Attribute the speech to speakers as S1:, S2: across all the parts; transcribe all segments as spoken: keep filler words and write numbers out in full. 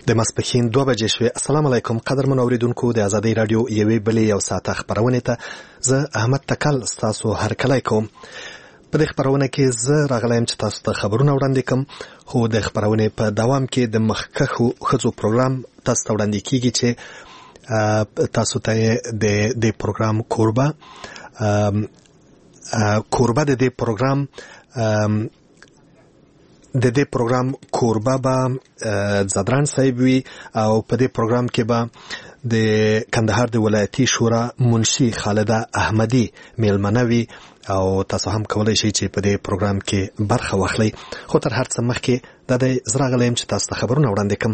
S1: د ماسپښین دوه بجې شوې. السلام علیکم قدرمن اوریدونکو، د ازادۍ رادیو یوې بلې یو ساعته خپرونې ته زه احمد تکل ستاسو هرکلی کوم. په دې خپرونه کې زه راغلی یم چې تاسو ته خبرونه وړاندې کړم، خو د خپرونې په دوام کې د مخکښو ښځو پروګرام تاسو ته وړاندې کیږي چې تاسو ته د دې پروګرام کوربه کوربه د دې پروګرام د دې پروګرام کوربه به زدران صاحب وي او په دې پروګرام کې به د کندهار د ولایتي شورا منشي خالده احمدي میلمنه وي او تاسو هم کولای شئ چې په دې پروګرام کې برخه واخلئ. خو تر هر څه مخکې دا د زه راغلی یم چې تاسو ته خبرونه وړاندې کړم.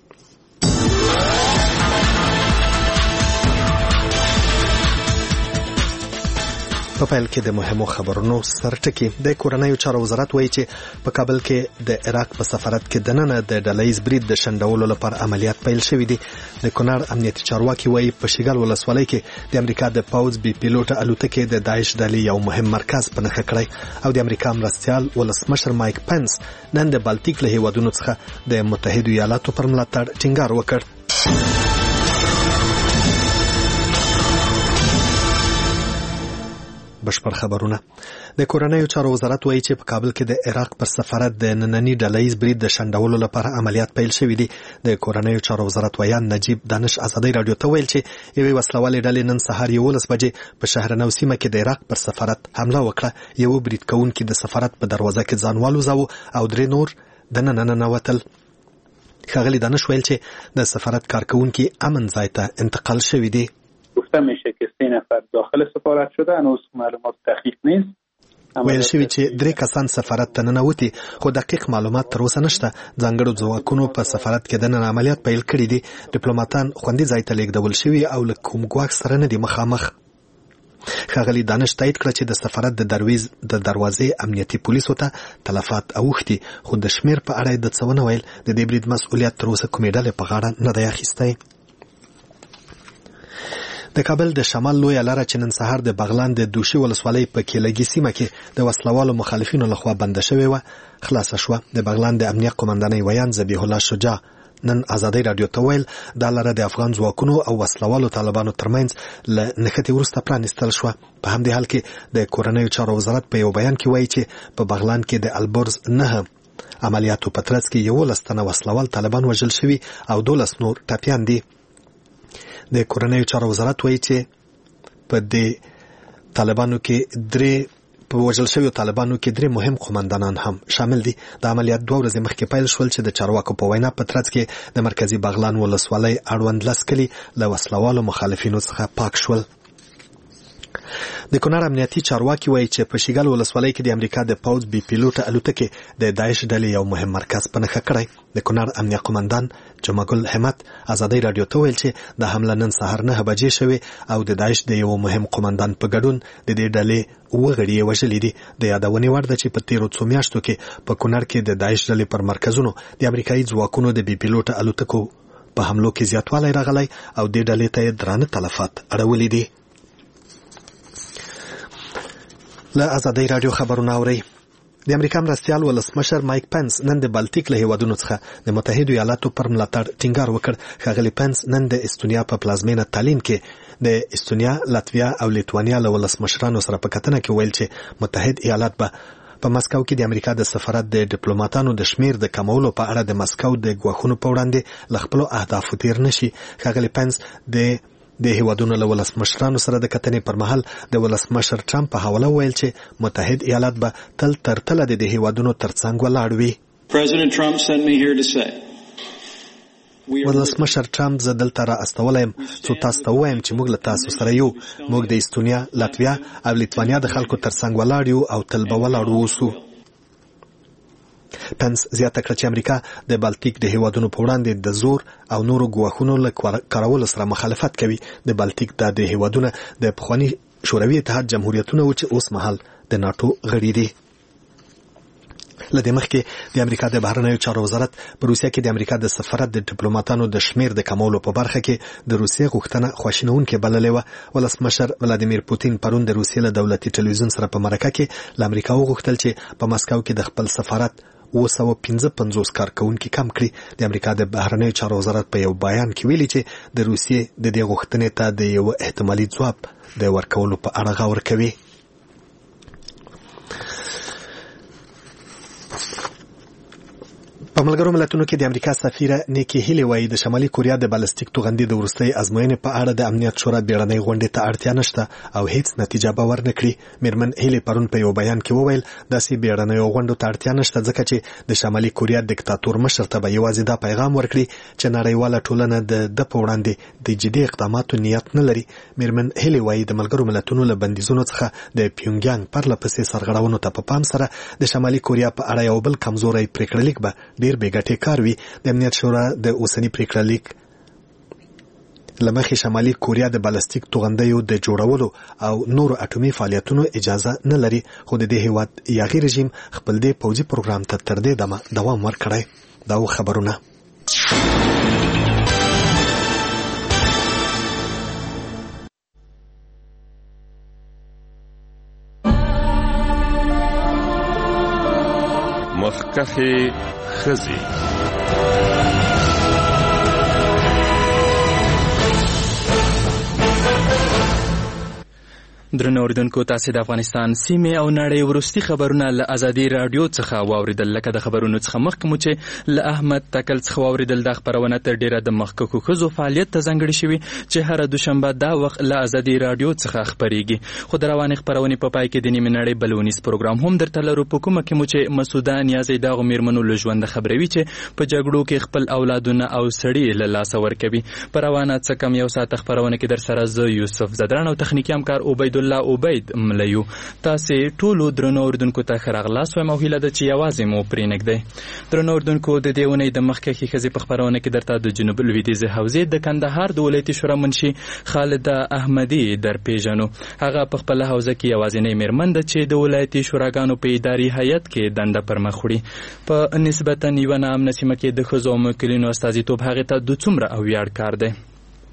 S1: په پیل کې د مهمو خبرونو سرټکی. د کورنیو چارو وزارت وایي چې په کابل کې د عراق په سفارت کې دننه د ډلهیز برید د شنډولو لپاره عملیات پیل شوي دي. د کونړ امنیتي چارواکي وایي په شیګل ولسوالۍ کې د امریکا د پوځ بي پیلوټه الوتکې د داعش ډلې یو مهم مرکز په نښه کړی او د امریکا مرستیال ولسمشر مایک پنس نن د بالتیک له هیوادونو څخه د متحدو ایالاتو پر ملاتړ ټینګار وکړ. بشپړ خبرونه. د کورنیو چارو وزارت وایي چې په کابل کې د عراق پر سفارت د نننی ډلهیز برید د شنډولو لپاره عملیات پیل شوي دي. د کورنیو چارو وزارت ویان نجیب دانش ازادۍ رادیو ته ویل چې یوې وسلوالې ډلې نن سهار یولس بجې په شهر نو سیمه کې د عراق پر سفارت حمله وکړه. یو برید کوونکي د سفارت په دروازه کې ځان والوزاوه او درې نور دننه ننوتل. ښاغلي دانش ویل چې د سفارت کارکوونکي امن ځای ته انتقال شوي دي.
S2: گفته میشه که سه نفر داخل سفارت شده، هنوز معلومات دقیق نیست.
S1: ویل شوی چې درې کسان سفارت ته ننوتي خو دقیق معلومات تر اوسه نشته. ځانګړو ځواکونو په سفارت کې دننه عملیات پیل کړي دي. ډیپلوماټان خوندي ځای ته لیږدول شوي او له کوم ګواښ سره نه دي مخامخ. ښاغلي دانش تایید کړه چې د سفارت د درویز د دروازې امنیتي پولیسو ته تلفات اوښتي، خو د شمیر په اړه د څه ونه ویل. د دې برید مسؤلیت تر اوسه کومې ډلې په غاړه نه دی اخیستی. د کابل د شمال لویه لاره چې نن سهار د بغلان د دوشي ولسوالۍ په کیلګي سیمه کې د وسلوالو مخالفینو لخوا بنده شوې وه خلاصه شوه. د بغلان د امنیه قومندانۍ ویان ذبیح الله شجاع نن ازادۍ رادیو ته ویل دا لاره د افغان ځواکونو او وسلوالو طالبانو ترمنځ له نښتې وروسته پرانیستل شوه. په همدې حال کې د کورنیو چارو وزارت په یو بیان کې وایي چې په بغلان کې د البرز نه عملیاتو په ترڅ کې یولس تنه وسلوال طالبان وژل شوي او دولس نور ټپیان دي. د کورنیو چارو وزارت وایي چې په دې طالبانو کې درې په وژل شویو طالبانو کې درې مهم قومندانان هم شامل دي. د عملیات دوه ورځې مخکې پیل شول چې د چارواکو په وینا په ترڅ کې د مرکزي بغلان ولسوالۍ اړوند لس کلي له وسلوالو مخالفینو څخه پاک شول. د کونړ امنیتي چارواکي وایي چې په شیګل ولسوالۍ کې د امریکا د پوځ بي پیلوټه الوتکې د داعش ډلې یو مهم مرکز په نښه کړی. د کونړ امنیه قومندان جمعګل همت ازادۍ رادیو ته ویل چې د حمله نن سهار نه بجې شوې او د داعش د یو مهم قومندان په ګډون د دې ډلې اووه غړي یې وژلي دي. د یادونې وړ ده چې په تیرو څو میاشتو کې په کونړ کې د داعش ډلې پر مرکزونو د امریکایي ځواکونو د بي پیلوټه الوتکو په حملو کې زیاتوالی راغلی او دې ډلې ته یې درانه تلفات اړولي دي. له ازادۍ رادیو خبرونه اورئ. د امریکا مرستیال ولسمشر مایک پنس نن د بالتیک له هیوادونو څخه د متحدو ایالاتو پر ملاتړ ټینګار وکړ. ښاغلي پنس نن د استونیا په پلازمینه تالین کې د استونیا، لاتویا او لیتوانیا له ولسمشرانو سره په کتنه کې ویل چې متحد ایالات به په مسکو کې د امریکا د سفارت د ډیپلوماټانو د شمیر د کمولو په اړه د مسکو د ګواښونو په وړاندې له خپلو اهدافو تیر نشي. ښاغلي پنس د د هیوادونو له ولسمشرانو سره د کتنې پر مهال د ولسمشر ټرمپ په حواله ویل چې متحد ایالات به تل تر تله د هیوادونو ترڅنګ ولاړ وي. ولسمشر ټرمپ زه دلته را استولی یم څو تاسو ته ووایم چې موږ له تاسو سره یو. موږ د استونیا، لاتویا او لیتوانیا د خلکو ترڅنګ ولاړ یو او تل به ولاړ اوسو. پنس زیاته کړه چې امریکا د بالتیک د هیوادونو په وړاندې د زور او نورو ګواښونو له کارولو سره مخالفت کوي. د بالتیک د هیوادونه د پخواني شوروي اتحاد جمهوریتونه و چې اوس مهال د ناټو غړي دي. له دې مخکې د امریکا د بهرنیو چارو وزارت په روسیه کې د امریکا د سفارت د ډیپلوماټانو د شمیر د کمولو په برخه کې د روسیې غوښتنه خواشینونکې بللې وه. ولسمشر ولادیمیر پوتین پرون د روسیې له دولتي ټلویزیون سره په مرکه کې له امریکا وغوښتل چې په مسکو کې د خپل سفارت اوه سوه پنځه پنځوس کارکونکي کم کړي. د امریکا د بهرنیو چارو وزارت په یو بیان کې ویلي چې د روسیې د دې غوښتنې ته د یو احتمالي ځواب د ورکولو په اړه غور کوي. په ملګرو ملتونو کې د امریکا سفیره نیکی هیلی وایي د شمالي کوریا د بالستیک توغندي د وروستۍ ازموینې په اړه د امنیت شورا بیړنۍ غونډې ته اړتیا نشته او هیڅ نتیجه به ورنه کړي. میرمن هیلی پرون په یو بیان کې وویل داسې بیړنیو غونډو ته اړتیا نشته ځکه چې د شمالي کوریا دیکتاتور مشر ته به یوازې دا پیغام ورکړي چې نړیواله ټولنه د ده په وړاندې د جدي اقداماتو نیت نه لري. میرمن هیلی وایي د ملګرو ملتونو له بندیزونو څخه د پیونګیانګ پرله پسې سرغړونو ته په پام سره د شمالي کوریا په اړه یو بل کمزوری پریکړه لیک به ډیر بې ګټې کار وي. د امنیت شورا د اوسنی پریکړه لیک لمخې شمالي کوریا د بالستیک توغندیو د جوړولو او نورو اټومي فعالیتونو اجازه نه لري، خو د دې هیواد یاغي رژیم خپل دې پوځي پروګرام ته تر دې دمه دوام ورکړی. دا و خبرونه.
S3: مخکخي خزي
S4: درنو اوریدونکو، تاسو د افغانستان سیمې او نړۍ وروستي خبرونه له ازادي رادیو څخه واوریدل. لکه د خبرونو څخه مخکې مو چې له احمد تکل څخه واوریدل، د خبرونه تر ډیره د مخکښو ښځو فعالیت ته ځانګړې شوي چې هره دوشنبه دا وخت له ازادي رادیو څخه خبرېږي. خو د روانې خبرونې په پای کې د نیمې نړۍ بلونیز پروګرام هم درته لرو. په کومه کې مو چې مسوده نیازی دغو میرمنو له ژونده خبروي چې په جګړو کې خپل اولادونه او سړي له لاسه ورکوي. په روانه څه کم یو ساعت خبرونه کې در سره زه یوسف زدران او تخنیکي همکار عبید الله عبید ملیو. تاسو ټولو درنو اوریدونکو ته ښه راغلاست وایم او هیله ده چې یوازې مو پرې نږدئ. درنو اوریدونکو، د دې اونۍ د مخکښې ښځې په خبرونه کې درته د جنوب لویدیځې حوزې د کندهار د ولایتي شورا منشي خالده احمدي در پیژنو. هغه په خپله حوزه کې یوازینۍ میرمن ده چې د ولایتي شوراګانو په اداري هیئت کې دنده پر مخ وړي. په نسبتا یوه ناامنه سیمه کې د ښځو او موکلینو استازیتوب هغې ته د څومره او ویاړ کار دی.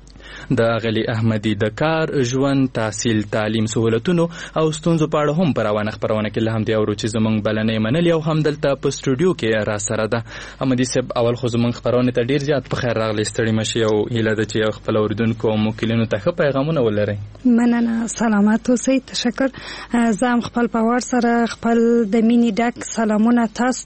S4: د اغلی احمدي د کار، ژوند، تحصیل، تعلیم، سهولتونو او ستونزو په اړه هم په روانه خبرونه کې له همدې اورو چې زموږ بلنې منلې او هم دلته په سټوډیو کې را سره ده. احمدي صاحب، اول خو زموږ خبرونه ته ډیر زیات په خیر راغلی، ستړي مشي او هیله ده چې خپل اوریدونکو او موکلینو ته ښه پیغامونه ولرئ.
S5: مننه، سلامات اوسئ. تشکر. زه هم خپل په وار سره خپل د مینې ډک سلامونه تاسو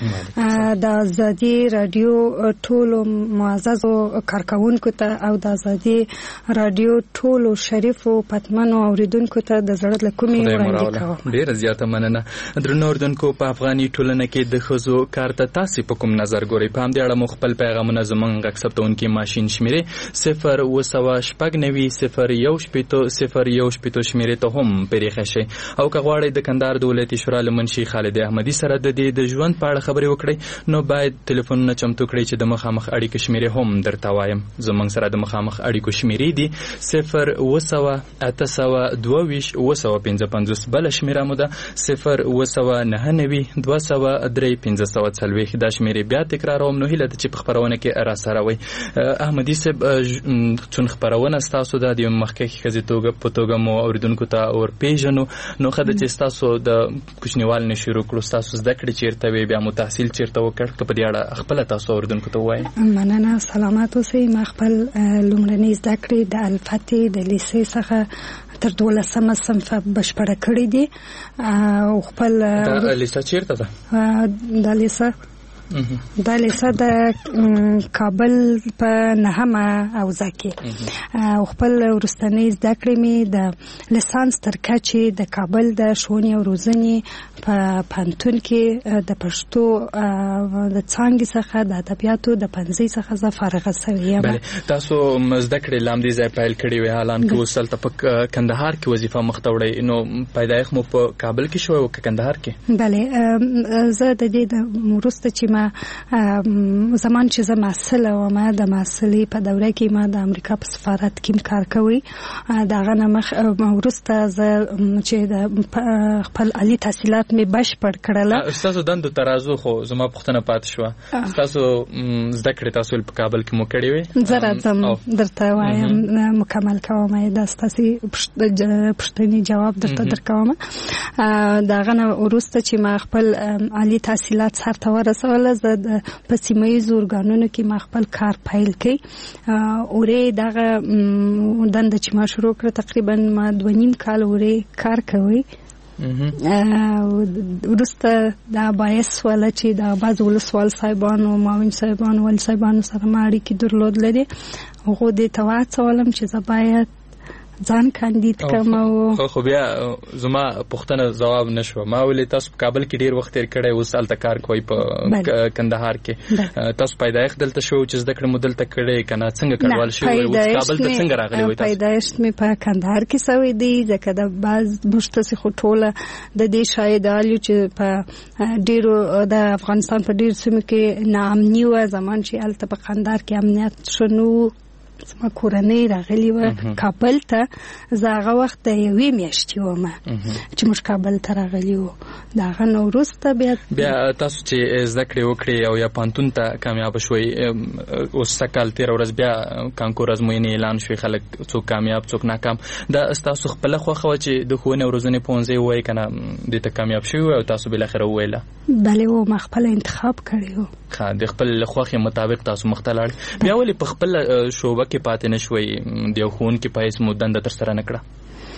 S5: ته د ازادي رادیو ټولو معززو کارکونکو ته او د ازادي رادیو ټولو شریفو پتمنو اوریدونکو ته د زړه له کومې وړاندې کوم.
S4: ډیره زیاته مننه. درنو اوریدونکو، په افغاني ټولنه کې د ښځو کار ته تاسو په کوم نظر ګورئ؟ په همدې اړه مو خپل پیغامونه زموږ غږ ثبتونکي ماشین شمیرې صفر اوه سوه شپږ نوي صفر یو شپېته صفر یو شپېته شمیرې ته هم پرېښه شئ. او که غواړئ د کندهار د ولایتي شورا له منشي خالد احمدي سره د دې د ژوند په اړه خبرې وکړئ، نو باید تلیفونونه چمتو کړئ چې د مخامخ اړیکې شمیرې هم درته وایم. زموږ سره د مخامخ اړیکو شمیرې دي صفر اوه سوه اته سوه دوه ویشت اوه سوه پنځه پنځوس. بله شمیره مو ده صفر اوه سوه نهه نوي دوه سوه درې پنځه سوه څلوېښت. دا شمیرې بیا تکراروم، نو هیله ده چې په خپرونه کې را سره وئ. احمدي صاحب، چون خپرونه ستاسو ده د مخکښې ښځې توګه په توګه مو اوریدونکو ته ورپېژنو، نو ښه ده چې ستاسو د کوچنیوال نه شروع کړو، ستاسو زده کړې چېرته وې، بیا مو تحصیل چېرته وکړ، که په دې اړه خپله تاسو اوریدونکو ته ووایئ.
S5: مننه، سلامات اوسئ. ما خپل لومړنۍ زده کړې د الفتې د لیسې څخه تر دولسمه صنفه بشپړه کړې دي او خپل
S4: دا لیسه چیرته ده؟
S5: دا لیسه دا لیسه د کابل په نهمه حوزه کې او خپل وروستنۍ زده کړې مې د لیسانس تر کچې د کابل د ښوونې او روزنې په پوهنتون کې د پښتو د څانګې څخه د ادبیاتو د پنځۍ څخه زه فارغه سوې یم.
S4: بله، تاسو زده کړې له همدې ځای پیل کړې وې، حالان کې اوس هلته په کندهار کې وظیفه مخ ته وړئ، نو پیدایښت مو په کابل کې شوی و که کندهار کې؟
S5: بله، زه د دې وروسته چې چې ما زمان چې زه محصله وم د محصلې په دوره کې ما د امریکا په سفارت کې کار کوي د هغه نه مخ وروسته زه چې د خپل عالي تحصیلات مې بشپړ کړله.
S4: ستاسو دندو ترازو خو زما پوښتنه پاتې شوه ستاسو زده کړې تاسو په کابل کې مو کړې وې؟
S5: زه راځم درته وایم مکمل کوم دا ستاسې پوښتنې جواب درته درکوم. د هغه نه وروسته چې ما خپل عالي تحصیلات سرته ورسوله زه په سیمه ییزو ارګانونو کې ما خپل کار پیل کړی. اورې دغه دنده چې ما شروع کړه تقریبا ما دوه نیم کال اورې کار کوي. وروسته دا باعث ولا چې دا بعض ولسوال صاحبانو معاون صاحبانو ول صاحبانو سره ما اړیکې درلودلې هغه دې ته واڅولم چې زه باید ځان کاندید کوم.
S4: خو خو بیا زما پوښتنه جواب نشو. ما ولې تاسو په کابل کې ډیر وخت تیر کړی اوس هلته کار کوئ په کندهار کې تاسو پیدایښت دلته شو چې زده کړې مو دلته کړې که نه څنګه کډوال شوی اوس کابل ته څنګه راغلی وئ تاسو؟
S5: پیدایښت مې په کندهار کې شوی دی ځکه د بعض موږ تاسې خو ټوله د دې شاهدان یو چې په ډیرو د افغانستان په ډیرو سیمو کې ناامني وه زمان چې هلته په کندهار کې امنیت ښه نه و. زما کورنۍ راغلي وه کابل ته. زه هغه وخت د یوې میاشتې وم چې موږ کابل ته راغلي وو. د هغه نه وروسته بیا
S4: بیا تاسو چې زده کړې وکړې او یا پوهنتون ته کامیابه شوئ اوس څه کال تېره ورځ بیا کانکور ازموینې اعلان شوې خلک څوک کامیاب څوک ناکام. دا ستاسو خپله خوښه وه چې د ښوونې او روزنې پوهنځی ووایي که نه دې ته کامیاب شوي او تاسو بالاخره وویله؟
S5: بلې و ما خپله انتخاب کړی و.
S4: ښه د خپل خوښې مطابق تاسو مخ ته لاړئ. بیا ولې په خپله شعبه کې پاتې نه شوئ د یو ښوونکي په حیث مو دنده ترسره نه کړه؟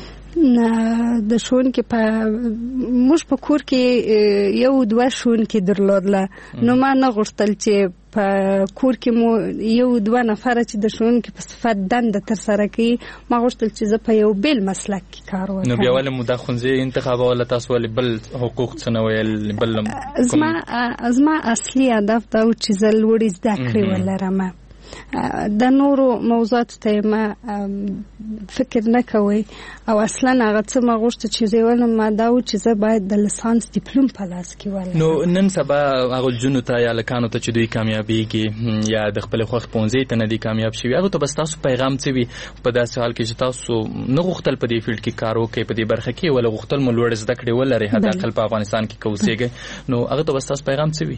S5: نه د ښوونکي په موږ په کور کې یو دوه ښوونکي درلودله نو ما نه غوښتل چې په کور کې مو یو دوه نفره چې د ښوونکي په صفت دنده ترسره کوي ما غوښتل چې زه په یو بل مسلک کې کار وکړم.
S4: نو بیا ولې مو دا ښوونځی انتخابوله تاسو ولې بل حقوق څه نه ویل بل؟
S5: زما زما اصلي هدف دا و چې زه لوړې زده کړې ولرم. د نورو موضوعاتو ته ما فکر نه کوي او اصلا هغه څه ما غوښته چې زه ولم ما دا و چې زه باید د لیسانس ډیپلوم په لاس کې ولرم.
S4: نو نن سبا هغه جنونو ته یا لکانو ته چې دوی کامیابیږي یا د خپل خوښ پونځي ته نه دي کامیاب شوي هغه ته بس تاسو پیغام څه وي په داسې حال کې چې تاسو نه غوښتل په دې فیلډ کې کار وکړئ په دې برخه کې ولا غوښتل مو لوړ زده کړې ولرئ حداقل په افغانستان کې که اوسېږئ نو هغه ته بس تاسو پیغام څه وي؟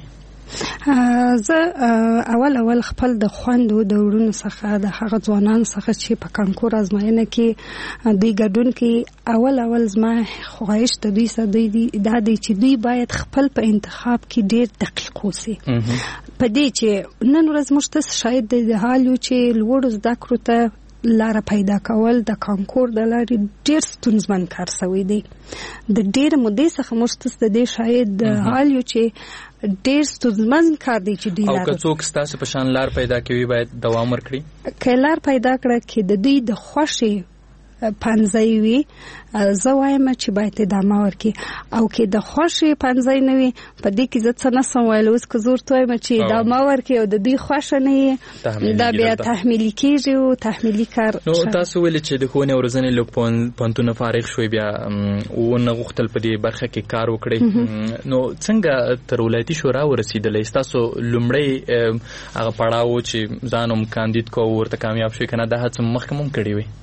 S5: زه اول اول خپل د خوندو د وروڼو څخه د هغه ځوانانو څخه چې په کانکور ازموینه کې دوی ګډون کوي اول اول زما خواهش د دوی سره دی دا دی چې دوی باید خپل په انتخاب کې ډیر دقیق اوسي په دې چې نن ورځ موږ تاسو شاید د حال یو چې لوړ زده کړو ته لاره پیدا کول د کانکور د لارې ډیر ستونزمن کار شوی دی. د ډیر مودې څخه موږ تاسو د دې شاید د حال یو چې ډیر ستونزمن کار دی چې دی
S4: لاره او که څوک ستاسو په شان لار پیدا کوي باید دوام ورکړي.
S5: که لار پیدا کړه کې د دوی د خوښې پنځای وي زه وایم چې باید ادامه ورکړي او که د خوښې پنځای نه وي په دې کې زه څه نه سم ویلی اوس که زه ورته وایم چې ادامه ورکړي او د دوی خوښه نه وي دا بیا تحمیلي کېږي او تحمیلي کار.
S4: نو تاسو ولې چې د ښوونې او روزنې له پوهنتونه فارغ شوئ بیا ونه غوښتل په دې برخه کې کار وکړئ نو څنګه تر ولایتي شورا ورسېدلی ستاسو لومړی هغه پړاو چې ځان هم کاندید کو ورته کامیاب شوئ که نه دا هڅه مخکې هم کړې وي؟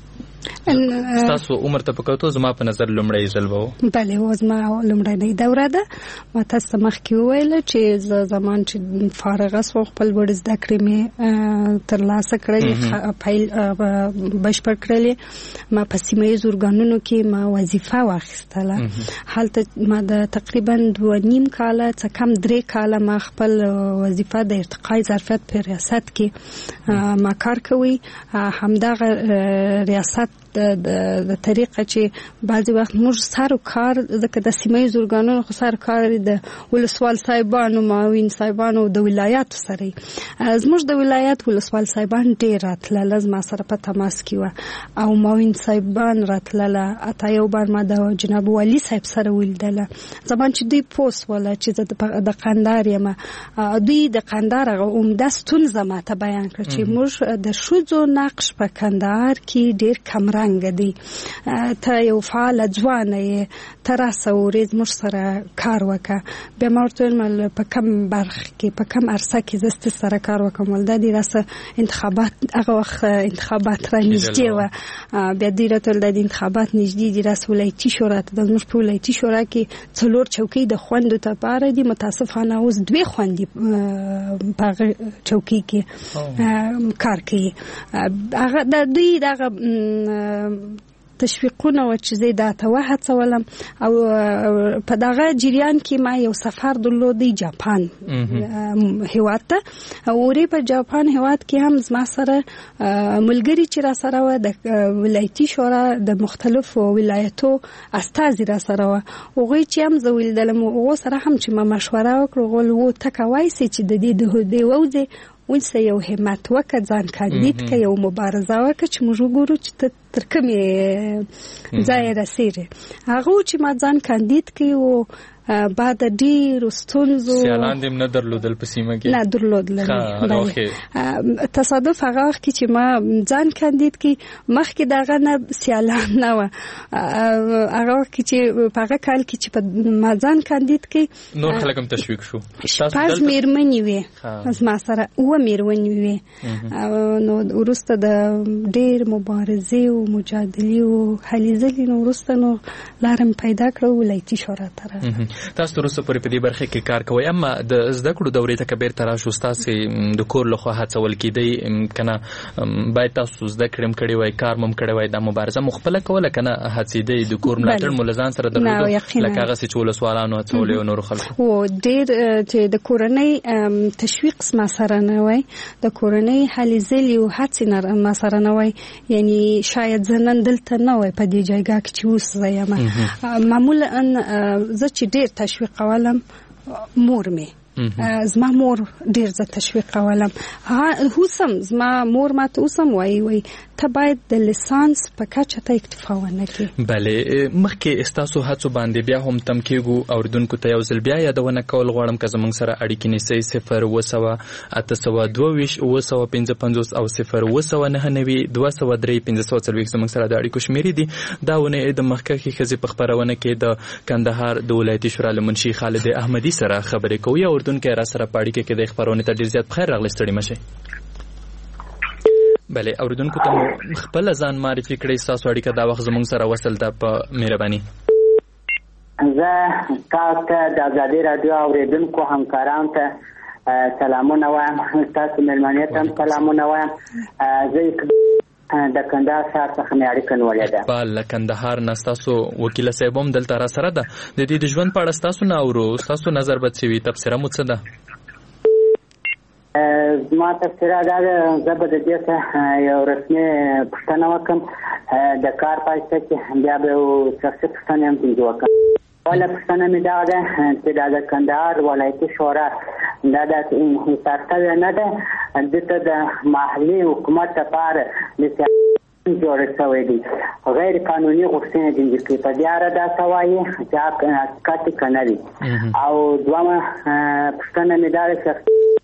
S4: ستاسو عمر ته پکوتو زما په نظر لومړی ځل به و.
S5: بلې و زما لومړنۍ دوره ده. ما تاسو ته مخکې وویله چې زه زمان چې فارغه شوم خپل وړ زده کړې مې ترلاسه کړلې پیل بشپړ کړلې. ما په سیمه ییزو ارګانونو کې ما وظیفه واخیستله. هلته ما د تقریبا دوه نیم کاله څه کم درې کاله ما خپل وظیفه د ارتقای ظرفیت په ریاست کې ما کار کوي. همدغه ریاست د د طریقه چې بعضی وخت موږ سارو کار ځکه د سیمه ییزو ارګانونو خو سارو کار د ولسوال صاحبانو معاون صاحبانو د ولایاتو سره زموږ د ولایت ولسوال صاحبان ډېر راتلل زما سره په تماس کې وه او معاون صاحبان راتلله حتی یو بار ما د جناب والي صاحب سره ولیدله زمان چې دوی پوس وله چې زه د قندهار یم دوی د قندهار هغه عمده ستونزه ماته بیان کړه چې موږ د ښځو نقش په کندهار کې ډېر کمرنګ رنګ دی ته یو فعال ځوان یې ته راسه ورځ موږ سره کار وکړه بیا ما ورته ویل په کم برخه کې په کم عرصه کې زه ستاسو سره کار وکړم ولدا دې راسه انتخابات هغه وخت انتخابات را نږدې وه بیا دې راته ویل دا د انتخابات نږدې دي راسه ولایتي شورا ته د زموږ په ولایتي شورا کې څلور چوکۍ د خویندو لپاره دي متاسفانه اوس دوې خویندې په هغه چوکۍ کې کار کوي هغه د دوی دغه تشویقونه و چې زه دا ته وهڅولم او په دغه جریان کې ما یو سفر درلودی جاپان هیواد ته اورې په جاپان هیواد کې هم زما سره ملګری چې را سره و د ولایتي شورا د مختلفو ولایتو استازي را سره و هغوی چې هم زه ولیدلم هغو سره هم چې ما مشوره وکړه غول و ته کوای سې چې د دې د هدې ووځې ولسه یو همت وکړه ځان کاندید که یو مبارزه وکړه چې موږ وګورو چې ته تر کومې ځای رسېږې هغه چې ما ځان کاندید کړي و بعد ډېرو ستونزو
S4: سیالان دې نه درلودل په سیمه کې
S5: نه درلودل تصادف هغه وخت کې چې ما ځان کاندید کړي مخکې د هغه نه سیالان نه وه هغه وخت کې چې په هغه کال کې چې ما ځان کاندید کړي
S4: نور خلک هم تشویق شو
S5: شپږ مېرمنې وې زما سره اووه مېرمنې وې نو وروسته د ډېر مبارزې او مجادلې او هلې ځلې نه وروسته نو لاره مې پیدا کړه ولایتي شورا ته راغلم
S4: تاسو تر اوسه پورې په دې برخه کې کار کوئ اما د زده کړو دورې ته که بیرته راشو ستاسې د کور لخوا هڅول کېدی که نه باید تاسو زده کړې هم کړې وای کار مو هم کړی وای دا مبارزه مو خپله کوله که نه هڅېدئ د کور ملاتړ مو له ځان سره درلودو لکه هغسې چې ولسوالانو هڅولې او نورو خلکو
S5: او ډېر چې د کورنۍ تشویق ما سره نه وای د کورنۍ هلې ځلې او هڅې ما سره نه وای یعنی شاید زه نن دلته نه وای په دې جایګاه کې چې اوس زه یم معمولا زه چې ډېر تشویقولم مور مې زما مور ډېر زه تشویقولم اوسم زما مور ماته اوسم وایي وایي ته باید د لیسانس په کچه ته اکتفا ونه کړې
S4: بلې مخکې ستاسو هڅو باندې بیا هم تم کېږو اورېدونکو ته یو ځل بیا یادونه کول غواړم که زموږ سره اړیکې نیسئ صفر اووه سوه اته سوه دوه ویشت اووه سوه پنځه پنځوس او صفر اووه سوه نهه نوي دوه سوه درې پنځه سوه څلوېښت زموږ سره د اړیکو شمېرې دي دا ونې د مخکښې ښځې په خپرونه کې د کندهار د ولایتي شورا له منشي خالد احمدي سره خبرې کوو یا اردونکي را سره په اړیکه کې د خپرونې ته ډېر زیات بخیر راغلی ستړي مه شئ بلې اورېدونکو ته مو خپله ځان معرفي کړئ ستاسو اړیکه دا وخت زموږ سره وصل ده په مهرباني
S6: زه تاسو ته د ازادي راډیو اورېدونکو همکارانو ته سلامونه وایم ستاسو مېلمنې ته هم سلامونه وایم زه د کندهار ښار څخه مې اړیکه نیولې ده
S4: اقبال له کندهار نه ستاسو وکیله صاحب هم دلته را سره ده د دې د ژوند په اړه ستاسو نه اورو ستاسو نظر به څه وي تبصره مو څه ده
S6: زما تبصره دا ده زه به د دې څخه یو رسمي پوښتنه وکړم د کار په واسطه کې بیا به یو شخصي پوښتنه هم پنځه وکړم اوله پوښتنه مې دا ده چې دا د کندهار ولایتي شورا دا د انحصار شوې نه ده دلته د محلي حکومت لپاره د سیاست جوړ شوی دی غیر قانوني غوښتنې دي چې په دې اړه دا څه وایي چې حقیقت که نه وي او دویمه پوښتنه مې دا ده چې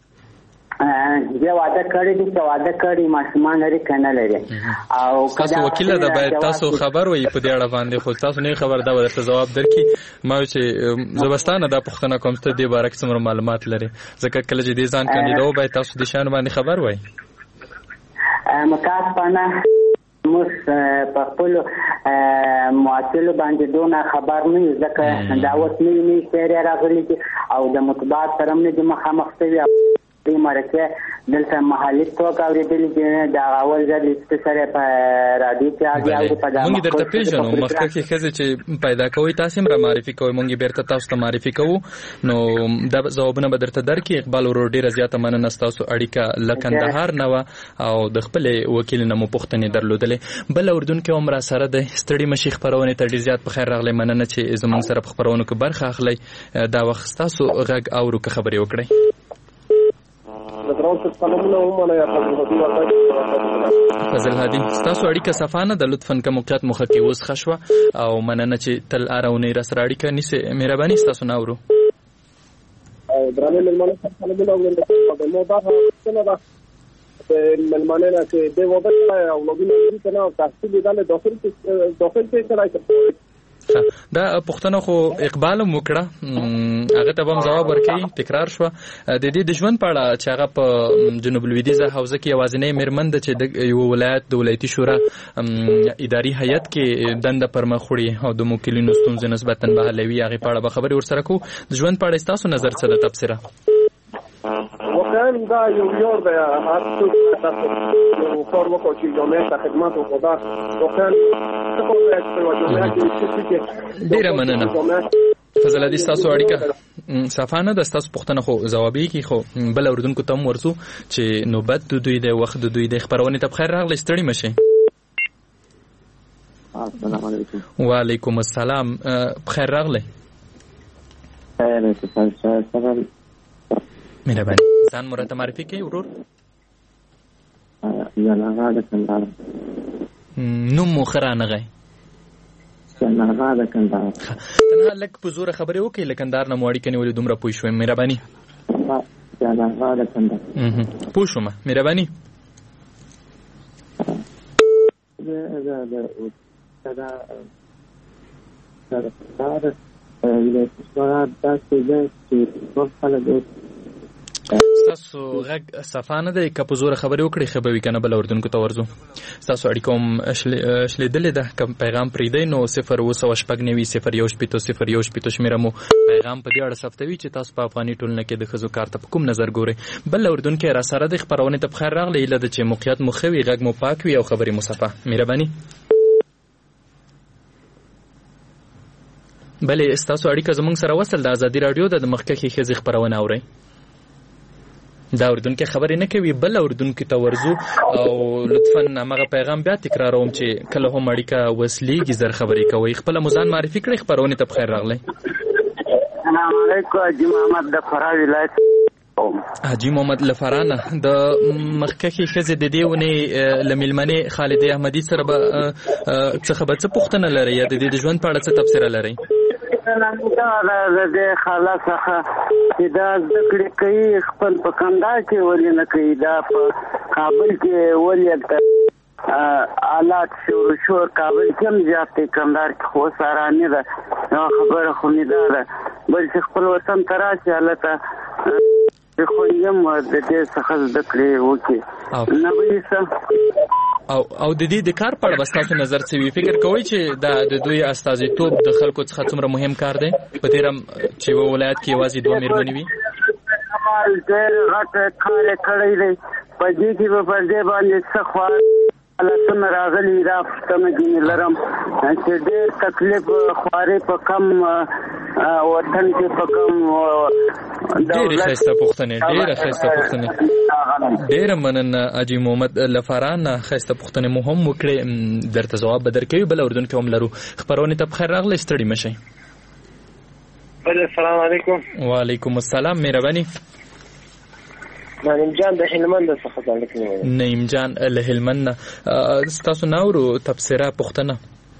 S6: بیا واده کړی دي چې واده کړي ماشومان لري که نه لري او
S4: تاسو وکیله ده باید تاسو خبر وایي په دې اړه باندې خو تاسو نه خبر دا ورته جواب درکړي ما چې زبستانه دا پوښتنه کوم ته دې باره کې څومره معلومات لري ځکه کله چې دې ځان کاندیدو باید تاسو د شان باندې خبر وایي
S6: متاسفانه موږ په خپلو معطلو باندې دونه خبر نه یو ځکه دا اوس نوي نوي شعرې راغلي دي او د مطبوعات سره هم نه دي مخامخ شوي دې مرکه دلته محلي توګه اورېدلې دي دا اول ځل چې سره په رادیو کې اوري په دا
S4: موږ درته پیژنو مخکې ښځې چې پیدا کوي تاسو هم را معرفي کوئ موږ بیرته تاسو ته معرفي کوو نو دا ځوابونه به درته درکړي اقبال ورور ډېره زیاته مننه ستاسو اړیکه له کندهار نه وه او د خپلې وکیل نه مو پوښتنې درلودلې بل اردونکي هم را سره دی ستړي مه شي خپرونې ته ډېر زیات په خیر راغلی مننه چې زموږ سره په خپرونو کې برخه اخلئ دا وخت ستاسو غږ اورو که خبرې وکړئ فضل هادي ستاسو اړیکه صفانه د لطفاً که موقعیت مخه کې اوس ښه شوه او مننه چې تل هره اونۍ را سره اړیکه نیسئ مهرباني ستاسو نه اورو
S7: ملمانه نه چې د وبله اولادونه دې کنه او تحصیل دل داخل داخل کې سره
S4: دا پښتنه خو اقبال وکړه هغه ته هم جواب ورکړي تکرار شو د دې د ژوند په اړه چې هغه په جنوب لویدیځه حوزه کې یوازینی میرمن ده چې د یو ولایت د ولایتي شورا اداري هیئت کې دنده پر مخ وړي او د موکلینو ستونزې نسبتا به حلوي هغه په اړه به خبرې ورسره کوو د ژوند په اړه تاسو نظر څه ده تبصره
S7: واقعا دا یو یور دی هر څه تاسو یو کار وکړو چې جامعه ته خدمت وکړو دا واقعا
S4: ډیره مننه فضل حدیث تاسو اړیکه صفانه د تاسو پښتنه خو جوابي کی خو بل اوردونکو تم ورسو چې نوبت د دوی د وخت د دوی د خبرونه ته بخیر راغلی ستړي مشه.
S8: السلام علیکم.
S4: وعلیکم السلام بخیر راغلی.
S8: خیر تاسو
S4: مهرباني ځان مرته معرفي کوي ورور.
S8: یا نه د کندهار
S4: نو مخرانه غي
S8: نه د کندهار
S4: ته لک په زور خبرې وکي لکندار نه موړی کني ولې دومره پوښ شوم مهرباني.
S8: یا نه د کندهار
S4: اها پوښوم مهرباني.
S8: دا دا دا دا دا ویلای څنګه تاسو چې څو خلک
S4: تاسو غږ صفانه د کپزور خبرې وکړي خبرې کنه بل اردن کو تورزو تاسو اړیکوم اشلې دلې ده کوم پیغام پریدي نو صفر وسو شپږ صفر یو شپږ صفر یو شپږ شمیرمو پیغام په دې اړه صفتوي چې تاسو په افغاني ټولنه کې د خزو کار ته کوم نظر ګوري بل اردن کې را سره د خبرونه ته بخیر راغلی اله د چې موقعیت مخوي غږ مو پاک وي او خبري مصفه مهرباني. بلې تاسو اړیکه زمونږ سره وصل د ازادي رادیو د مخکې خزي خبرونه اوري دا اردن کې خبرې نه کوي بل اردن کې تورزو او لطفا هغه پیغام بیا تکراروم چې کله هم اړیکه وسلیږي زر خبرې کوي خپل مزان معرفي کړئ خبرونه ته بخیر راغلی.
S9: السلام علیکم حاجی محمد د فراه ولایت
S4: حاجی محمد لفرانه د مخکې خزه د دیونه لملمنه خالد احمدی سره به څه خبر څه پوښتنه لري یا د دې ژوند په اړه څه تفسیر لري.
S9: دا د خلاص څخه چې دا ذکر کوي خپل په کندهار کې ولې نه کوي دا په کابل کې ولې آلات شور شور کابل کې هم زیاتې کندهار کې خو ساره نه ده خبره خو نه ده بل چې خپل وطن ته راشي هلته خو یم د دې څخه ذکر وکړي نه وایي څه
S4: او او د دې د کار په اړه تاسو نظر څه وی فکر کوئ چې دا د دوی استازیتوب د خلکو څخه څومره مهم کار دی په تیرم چې و ولایت کې یوازې دوه میرمنې وي
S9: کمال ډېر غټ کار کړی دی په دې کې په دې باندې څه خو لاسونه راغلي دا فتنه کې لرم چې ډېر تکلیف خوارې په کم وطن کې په کم
S4: ډېر ښایسته پوښتنې ډېر ښایسته پوښتنې ډېر مننه حاجی محمد لفرانه ښایسته پوښتنې مو هم وکړې درته ځواب به درکوي بل اردن کې هم لرو خبرونه ته بخیر راغلی ستړي مشئ.
S7: السلام علیکم.
S4: وعلیکم السلام مهرباني.
S7: نعیم جان د هلمند څخه ځل کوي.
S4: نعیم جان له هلمند تاسو ناورو تبصره پوښتنه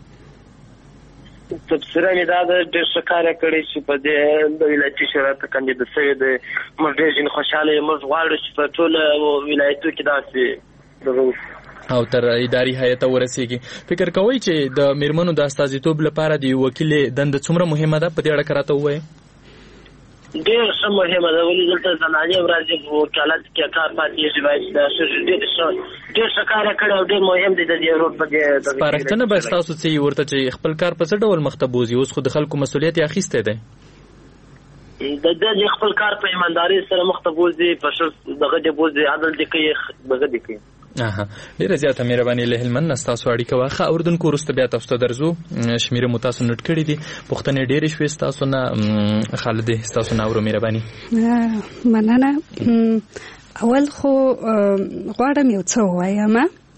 S7: تبصره مې دا د ډېر ښه کار کړی چې په دې د ولایتي شورا ته کاندید شوی دی موږ ډېر ځین خوشحاله یو موږ غواړو چې په ټول ولایتو کې داسې
S4: او تر اداري هیئت ورسیږي. فکر کوئ چې د میرمنو د استازیتوب لپاره د وکیل دنده څومره مهمه ده په دې اړه راته ووایئ.
S7: ډېر ښه مهمه ده ولې دلته زنانې ورځې په وکالت کې کار پاتې شي دا ډېر ښه ډېر ښه کار کړی او ډېر مهم دی د دې روډ په دې
S4: سپارښتنه به ستاسو څه ورته چې خپل کار په څه ډول مخته بوځي اوس خو د خلکو مسؤلیت یې اخیستی دی
S7: د دې خپل کار په ایماندارۍ سره مخته بوځي په ښه دغه دې بوځي عدل دې کوي دغه دې کوي.
S4: اها ډیره زیاته مهرباني له هلمند تاسو اړیکه واخه اردن کو ورسته بیا تاسو درځو شمیره متاسو نوٹ کړی دي پښتنې ډېرې شوي تاسو نه خالد تاسو نه ورو مهرباني.
S5: مننه. اول خو غواړم یو څه وایم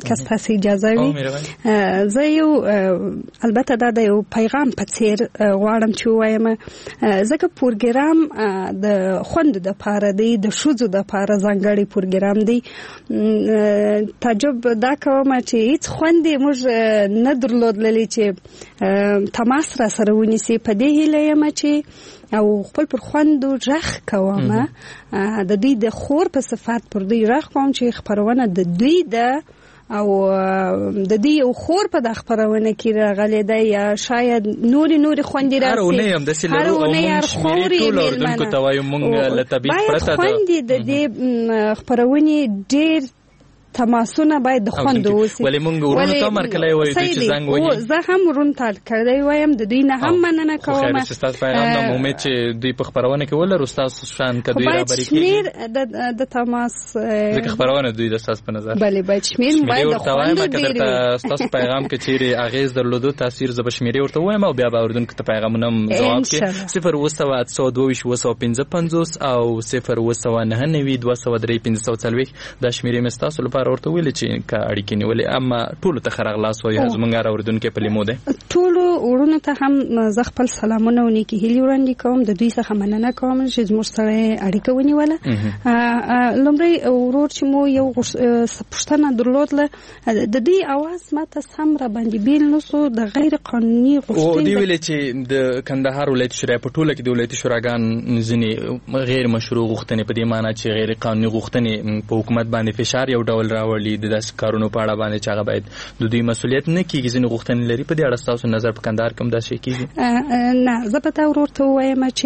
S5: که تاسو اجازه وي زه یو البته دا د یو پیغام په څیر غواړم چې وایم ځکه پروګرام د خوند د پاره دی د شوزو د پاره ځانګړي پروګرام دی تعجب دا کوم چې هیڅ خوند موږ نه درلودلې چې تماس را سره ونیسي په دې هیله یم چې او خپل پر خوندو رخ کوم د دوی د خور په صفات پر دوی رخ کوم چې خبرونه د دوی د او د دې یو خور په د خبرونه کې راغلي دی یا شاید نوري نوري خوندې راځي
S4: هرونه هم د سیلرو او مونږ ټول اردن کو توایو مونږ لطبیب پرته ده خوندې
S5: د دې خبرونه ډېر تماسونه باید د خوند اوسي
S4: ولې مونږ ورونو ته مرکلای وایو چې زنګ وایي
S5: زه هم ورونو ته کړی وایم د دوی نه هم مننه کوم
S4: خیر چې تاسو پیغام د امید چې دوی په خبرونه کې ولر تاسو شان کدوې را بری
S5: کیږي د د تماس
S4: د خبرونه دوی د تاسو په نظر
S5: بله باید شمیر باید د خوند
S4: ډیر تاسو پیغام کې چیرې اغیز درلودو تاثیر زب شمیرې ورته وایم او بیا به اردن کې پیغامونه جواب کې صفر وسو اتسو دویش وسو پنځه پنځوس او صفر وسو نه نوي دوه سوه درې پنځه سوه څلوېښت د شمیرې مستاسو لپاره ورته ویل چې کا اړیکې نیولې اما ټول ته خرغلاس وایي زمونږ اوردونکو په لیمو ده
S5: ټول ورونو ته هم زه خپل سلامونه ونیکي هیلې وړاندې کوم د دوی څخه مننه کوم چې زموږ سره اړیکه ونیوله لومړی ورور چې مو یو پوښتنه درلودله د دې اواز ماته سم را باندې بیل نسو د غیر قانوني غوښتنې
S4: او دی ویل چې د کندهار ولایت شورا په ټوله کې د ولایتي شوراګان ځینې غیر مشروع غوښتنې په دې معنی چې غیر قانوني غوښتنې په حکومت باندې فشار یو ډول راوړي د داس کارونو په اړه باندې چې هغه باید د دوی مسؤلیت نه کیږي ځینې غوښتنې لري په دې اړه تاسو نظر په کندهار کې هم دا شي کیږي
S5: نه زه په تا ورته وایم چې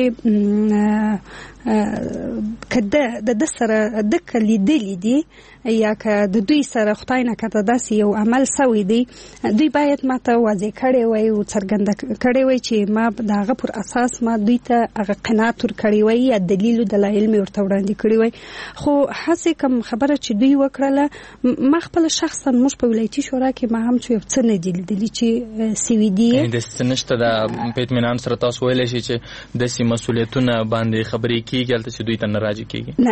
S5: کده د د سره د کلیدلې دي یا که د دوی سره خدای نه کته داسې یو عمل سوی دی دوی باید ماته واضح کړي وای او څرګنده کړي وای چې ما دغه پر اساس ما دوی ته هغه قناعت ور کړی وای یا دلیل او دلایل مې ورته وړاندې کړی وای خو هڅه کوم خبره چې دوی وکړله ما خپل شخصا موږ په ولایتي شورا کې ما هم څه څه نه دي دلی چې سی وی دی
S4: د سنشته د پېټمنان سره تاسو ویل شي چې د سی مسؤلیتونه باندې خبرې کیږي البته چې دوی ته ناراضي کیږي
S5: نه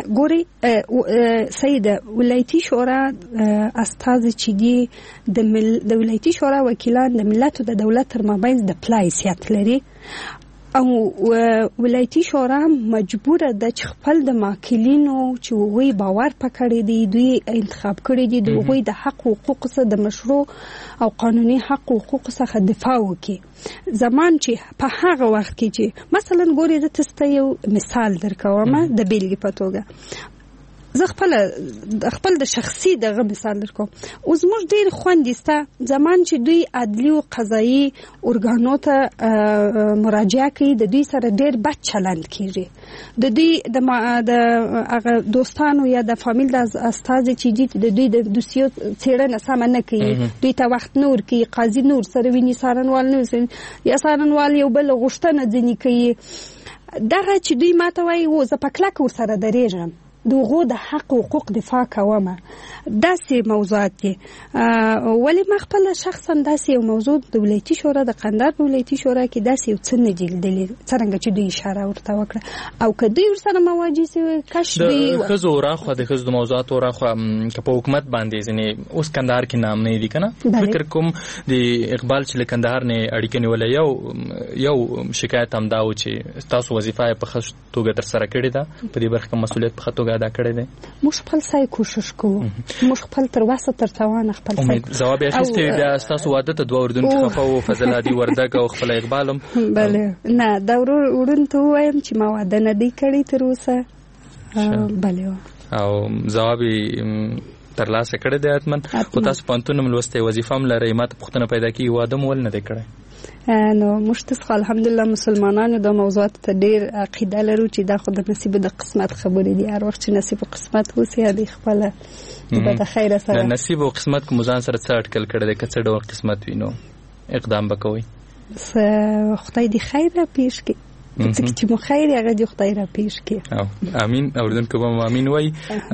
S5: ګوري سیده ولایتي شورا استاد چې دی د ولایتي شورا وکیلان د ملت او د دولت تر مابین د پلای سیات لري او ولایتي شورا مجبوره ده چې خپل د ماکلینو چې وی باور پکړی دی دوی انتخاب کړی دی دوی د حق او حقوق څخه د مشروع او قانوني حق او حقوق څخه دفاع وکړي زمان چې په هغه وخت کې چې مثلا ګوري د تاسو یو مثال درکوم د بیلګې په توګه زه خپل خپل د شخصي دغه مثال درکوم اوس موږ ډیر خوندسته زمان چې دوی عدلی او قضایي ارګانو ته مراجعه کوي د دوی سره ډیر بد چلند کیږي د دوی د هغه دوستانو یا د فامیل د استاد چې دي د دوی د دوسیو څېړنه سم نه کوي دوی ته وخت نور کوي قاضي نور سره ویني سارنوال نور یا سارنوال یو بل غوښتنه ځنی کوي دغه چې دوی ماته وایي و زه په کلک ورسره درېږم دغه د حق او حقوق دفاع کوم داسې موضوعات دي ولی ما خپل شخصا داسې یو موضوع د ولایتي شورا د قندهار په ولایتي شورا کې داسې یو څه نه جلدلې څنګه چې دوی اشاره ورته وکړه او که دوی ورسره مواجه شي کاش دوی
S4: د خزو راخو د خزو موضوعات راخو که په حکومت باندې ځنې اوس کندهار کې نام نه دي کنه فکر کوم د اقبال چې کندهار نه اړیکې نیولې یو یو شکایت هم دا و چې تاسو وظیفه په خص توګه تر سره کړې ده په دې برخه کې مسؤلیت په خطو ادا کړی دی
S5: موږ خپل سای کوشش کوو موږ خپل تر واسه تر توان خپل سای
S4: جواب یې اخیستی بیا تاسو واده ته دوه اردن خفه او فضل عادي وردګ او خپل اقبالم
S5: بله نه دا ورون ته وایم چې ما واده نه دی کړی تر اوسه بله
S4: او جواب ترلاسه کړی دی اتمن خو تاسو پانتون ملوسته وظیفه هم لرئ ماته پوښتنه پیدا کی واده مول نه دی کړی
S5: نو موږ ته الحمدلله مسلمانانو د موضوعات ته ډیر عقیده لرو چې دا خو د نصیب د قسمت خبرې دي هر وخت چې نصیب او قسمت وسی دی خپل د خیر سره
S4: د نصیب او قسمت کوم ځان سره څه اټکل کړی دی کڅ ډول قسمت وینو اقدام وکوي
S5: خدای دې خیر را پیښ کړي چې مو خیر هغه دې خدای را پیښ
S4: کړي امين اوردونکو به امين وای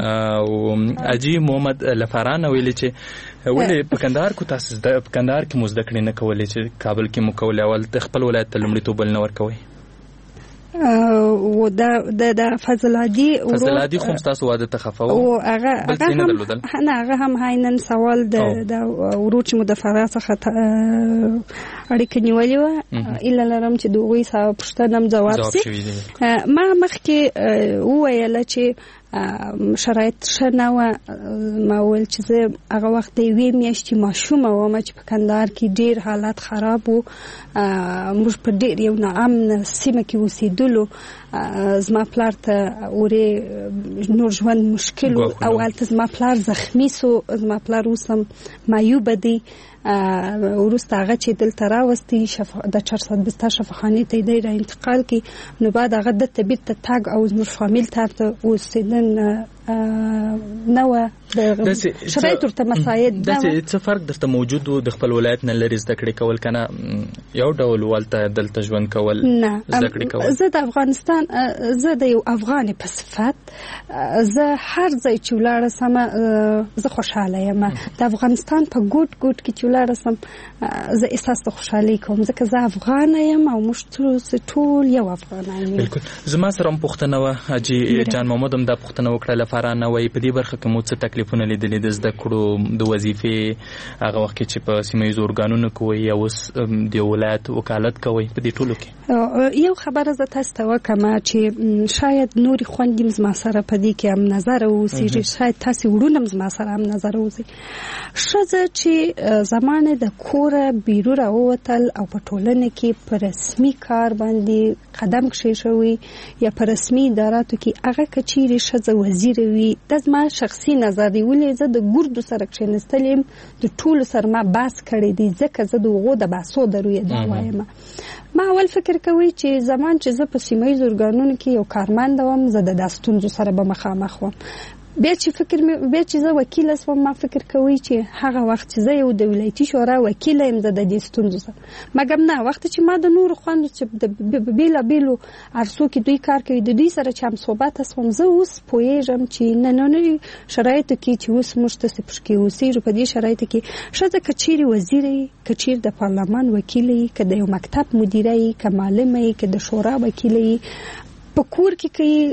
S4: او اجي محمد لفران ویل چې ولې په کندهار کو تاسو د کندهار کې مزد کړی نه کولې چې کابل کې مو کولې اول خپل ولایت ته لمړی توبل نه ور کوي
S5: او د د فضل عادي
S4: فضل عادي خو تاسو واده ته خفه
S5: او هغه هغه هم نه هغه هم هاینن سوال د د وروچ مدفعه څخه اړیکه نیولې و الا لرم چې دوی صاحب پښتنم جواب سي ما مخکې وویل چې شرایط شنه و ما ول چې زه هغه وخت د وی میاشتې ماشومه وم چې په کندهار کې ډیر حالات خراب وو موږ په ډیر یو ناامن سیمه کې اوسېدلو زما پلار ته اورې نور ژوند مشکل او هلته زما پلار زخمی سو زما پلار اوسم معیوبه دی وروسته هغه چې دلته راوستي د چهارصد بستر شفاخانې ته دی را انتقال کی نو بعد هغه د طبیعت ته تاګ او زموږ فامیل ته اوسېدن نو د شرایط ورته مساعد
S4: دا څه فرق درته موجود و د خپل ولایت نه لري زده کړې کول کنه یو ډول ولته دلته ژوند کول زده کړې کول
S5: زه د افغانستان زه د یو افغان په صفت زه هر ځای چې ولاړ سم زه خوشاله یم د افغانستان په ګوټ ګوټ کې چې ولاړ سم زه احساس د خوشحالي کوم ځکه زه افغان یم او موږ ټول یو افغانان یو
S4: بالکل زما سره هم پوښتنه وه حاجي جان محمد هم دا پوښتنه وکړه لپاره نه وایي په دې برخه کې مو څه تکلیفونه لیدلې د زده کړو د وظیفې هغه وخت چې په سیمه ییزو ارګانونو کې وایي یا اوس د ولایت وکالت کوئ په دې ټولو کې
S5: یو خبره زه تاسو ته وکړم چې شاید نورې خویندې زما سره په دې کې هم نظر اوسي شاید تاسې وروڼه هم زما سره هم نظر اوسي ښځه چې زمانه د کوره بیرون راووتل او په ټولنه کې په رسمي کار باندې قدم کېښوي یا په رسمي اداراتو کې هغه که چیرې ښځه وزیر وي دا زما شخصي نظر دی ولې زه د ګردو سره کښېنستل یم د ټولو سره ما بحث کړی دی ځکه زه د هغو د بحثو د رویه دا وایم ما اول فکر کوي چې زمان چې زه په سیمه ییزو ارګانونو کې یو کارمند وم زه د دا ستونزو سره به مخامخ وم بیا چې فکر بیا چې زه وکیله شوم ما فکر کوي چې هغه وخت چې زه یو د ولایتي شورا وکیله یم زه د دې ستونزو سره مګر نه وخت چې ما د نورو خویندو چې د بېلابېلو عرصو کې دوی کار کوي د دوی سره چې هم صحبت شوم زه اوس پوهېږم چې نننیو شرایطو کې چې اوس موږ داسې پشکې اوسېږو په دې شرایطو کې ښځه که چیرې وزیره یي که چیرې د پارلمان وکیله یي که د یو مکتب مدیره یي که معلمه یي که د شورا وکیله یي په کور کې که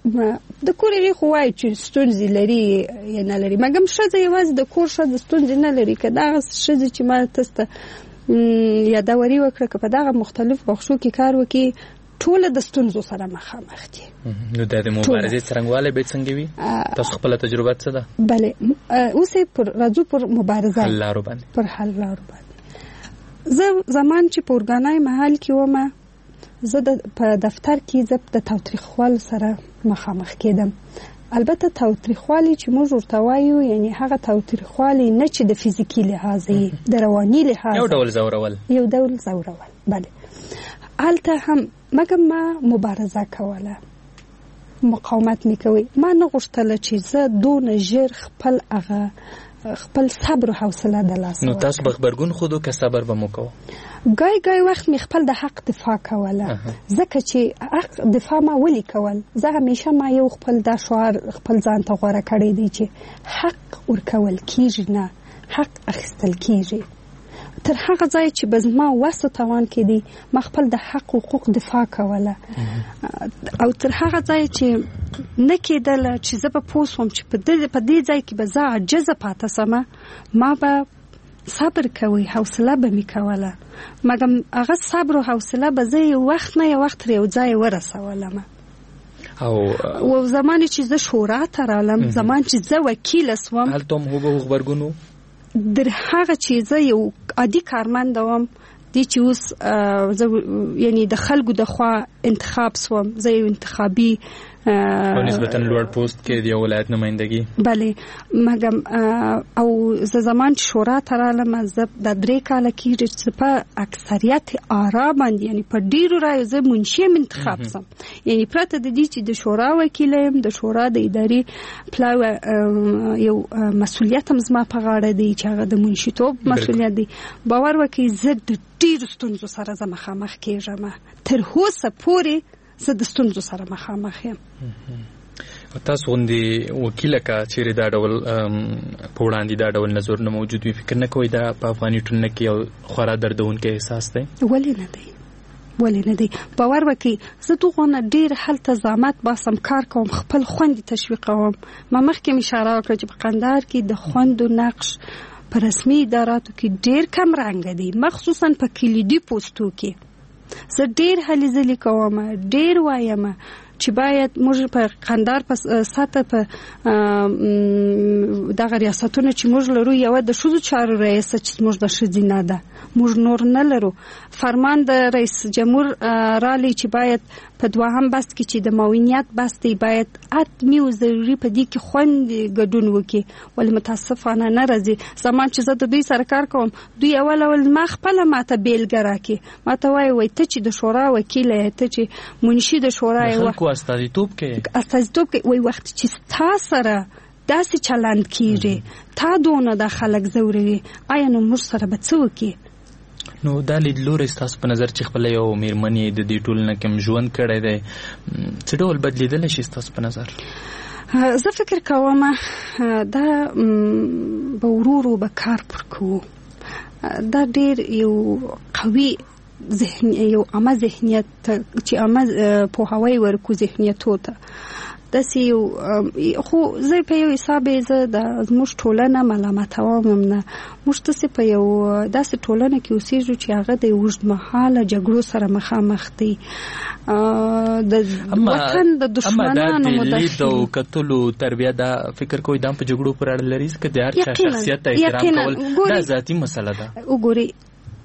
S5: د کور یې خو وایي چې ستونزې لري یا نه لري مګم ښځه یوازې د کور ښځه ستونزې نه لري که دغه ښځې چې ما تاسو ته یادوري وکړه که په دغه مختلف بخشو کې کار وکړي ټوله د ستونزو سره مخامخ دي
S4: نو د مبارزې څرنګوالی به څنګه وي تاسو خپله تجربه څه ده
S5: بلې اوس یې پر راځو پر مبارزه
S4: حل لارو باندې
S5: پر حل لارو باندې زه زمان چې په ارګانای محل کې ومه زه د په دفتر کې زه د تاوتریخوالو سره مخامخ کېدم البته تاوتریخوالي چې موږ ورته وایو یعنی هغه تاوتریخوالي نه چې د فزیکي لحاظ یې د رواني لحاظ
S4: یو ډول زورول
S5: یو ډول زورول بله هلته هم مګر ما مبارزه کوله مقاومت مې کوي ما نه غوښتله چې زه دونه ژر خپل هغه خپل صبر او حوصله د لاسه
S4: نو تاسو به خبرګون خودو که صبر به مو کوو
S5: ګای ګای وخت می خپل د حق دفاع کوله ځکه چې حق دفاع ما ولي کول زه همیشه ما یو خپل د شعار خپل ځان ته غوړه کړی دی چې حق ورکول کیږي نه حق اخیستل کیږي تر هغه ځای چې بزما وسو توان کې دی ما خپل د حق حقوق دفاع کوله او تر هغه ځای چې نه کېدل چې زه به پوه شوم چې په دې ځای کې به زه عاجزه پاته سمه ما به صبر کوي حوصله به مې کوله مګر هغه صبر او حوصله به زه یو وخت نه یو وخت یو ځای ورسولم
S4: او
S5: او زمانه چې زه شورا ته رالم زمان چې زه وکیل شوم
S4: هلته هم هغه خبرګونو
S5: در هغه چې زه یو عادي کارمند وم دی چې اوس یعنی د خلکو د خوا انتخاب شوم زه یو انتخابي
S4: په نسبتا لوړ پوسټ کې د ولایت نمائندګي
S5: بله مګم او زه زمان چې شورا ته رالم زه د درې کاله کېږي چې په اکثریت آرا باندې یعنی په ډیرو رایو زه منشي انتخاب شم یعنی پرته د دې چې د شورا وکیل یم د شورا د ادارې پلاوه یو مسؤلیت هم زما په غاړه دی چې هغه د منشیتوب مسؤلیت دی باور وکړئ زه د ډیرو ستونزو سره زه مخامخ کېږم تر اوسه پورې زه د ستونزو سره مخامخ یم
S4: تاسو غوندې وکیله که چیرې دا ډول په وړاندې دا ډول نظرونه موجود وي فکر نه کوئ دا په افغاني ټولنه کې یو خورا دردونکی احساس دی
S5: ولې نه دی ولې نه دی؟ باور وکړي زه دغونه ډېر هلته زحمت باسم، کار کوم، خپل خویندې تشویقوم. ما مخکې مې اشاره وکړه چې په قندهار کې د خویندو نقش په رسمي اداراتو کې ډېر کم رنګه دی، مخصوصا په کلیدي پوستو کې. زه ډېر هلې ځلې کوم، ډېر وایم چې باید موږ په قندهار په ساته په دغه ریاستونه چې موږ لرو، یو د ښځو چارو رئیسه چې موږ د ښځینه ده، موږ نور نه لرو. فرمان د رئیس جمهور رالی چې باید په دوهم بست کې چې د معاونیت بست دی باید حتمي او ضروري په دې کې خوندې ګډون وکړي، ولې متاسفانه نه راځي. زمان چې زه د دوی سره کار کوم، دوی اول اول ما خپله ماته بیلګه راکړي، ماته وایي وایي ته چې د شورا وکیله یې، ته چې منشي د شورا یې،
S4: خلکو استازیتوب کوي
S5: استازیتوب کوي. وایي وخت چې ستا سره داسې چلند کېږي، تا دونه دا خلک ځوروي، آیا نو موږ سره به څه وکړي؟
S4: نو دا لیدلوری ستاسو په نظر چې خپله یو مېرمنې د دې ټولنه کې ژوند کړی دی، څه ډول بدلیدلی شي ستاسو په نظر؟
S5: زه فکر کوم دا به ورو ورو به کار پر کوو. دا ډېر یو قوي ذهن، یو عامه ذهنیت چې عامه پوهاوی ورکو ذهنیتو ته داسې یو. خو زه په یو حساب زه د زموږ ټولنه ملامتوم نه، موږ داسې په یو داسې ټولنه کې اوسېږو چې هغه د اوږدمهاله جګړو سره مخامخ دی، د وطن د دشمنانو
S4: مداخلې. اما دا د لید او کتلو تربیه دا فکر کوئ دا په جګړو پورې اړه لري که د هر چا شخصیت ته احترام کول دا ذاتي مسله ده؟
S5: وګورئ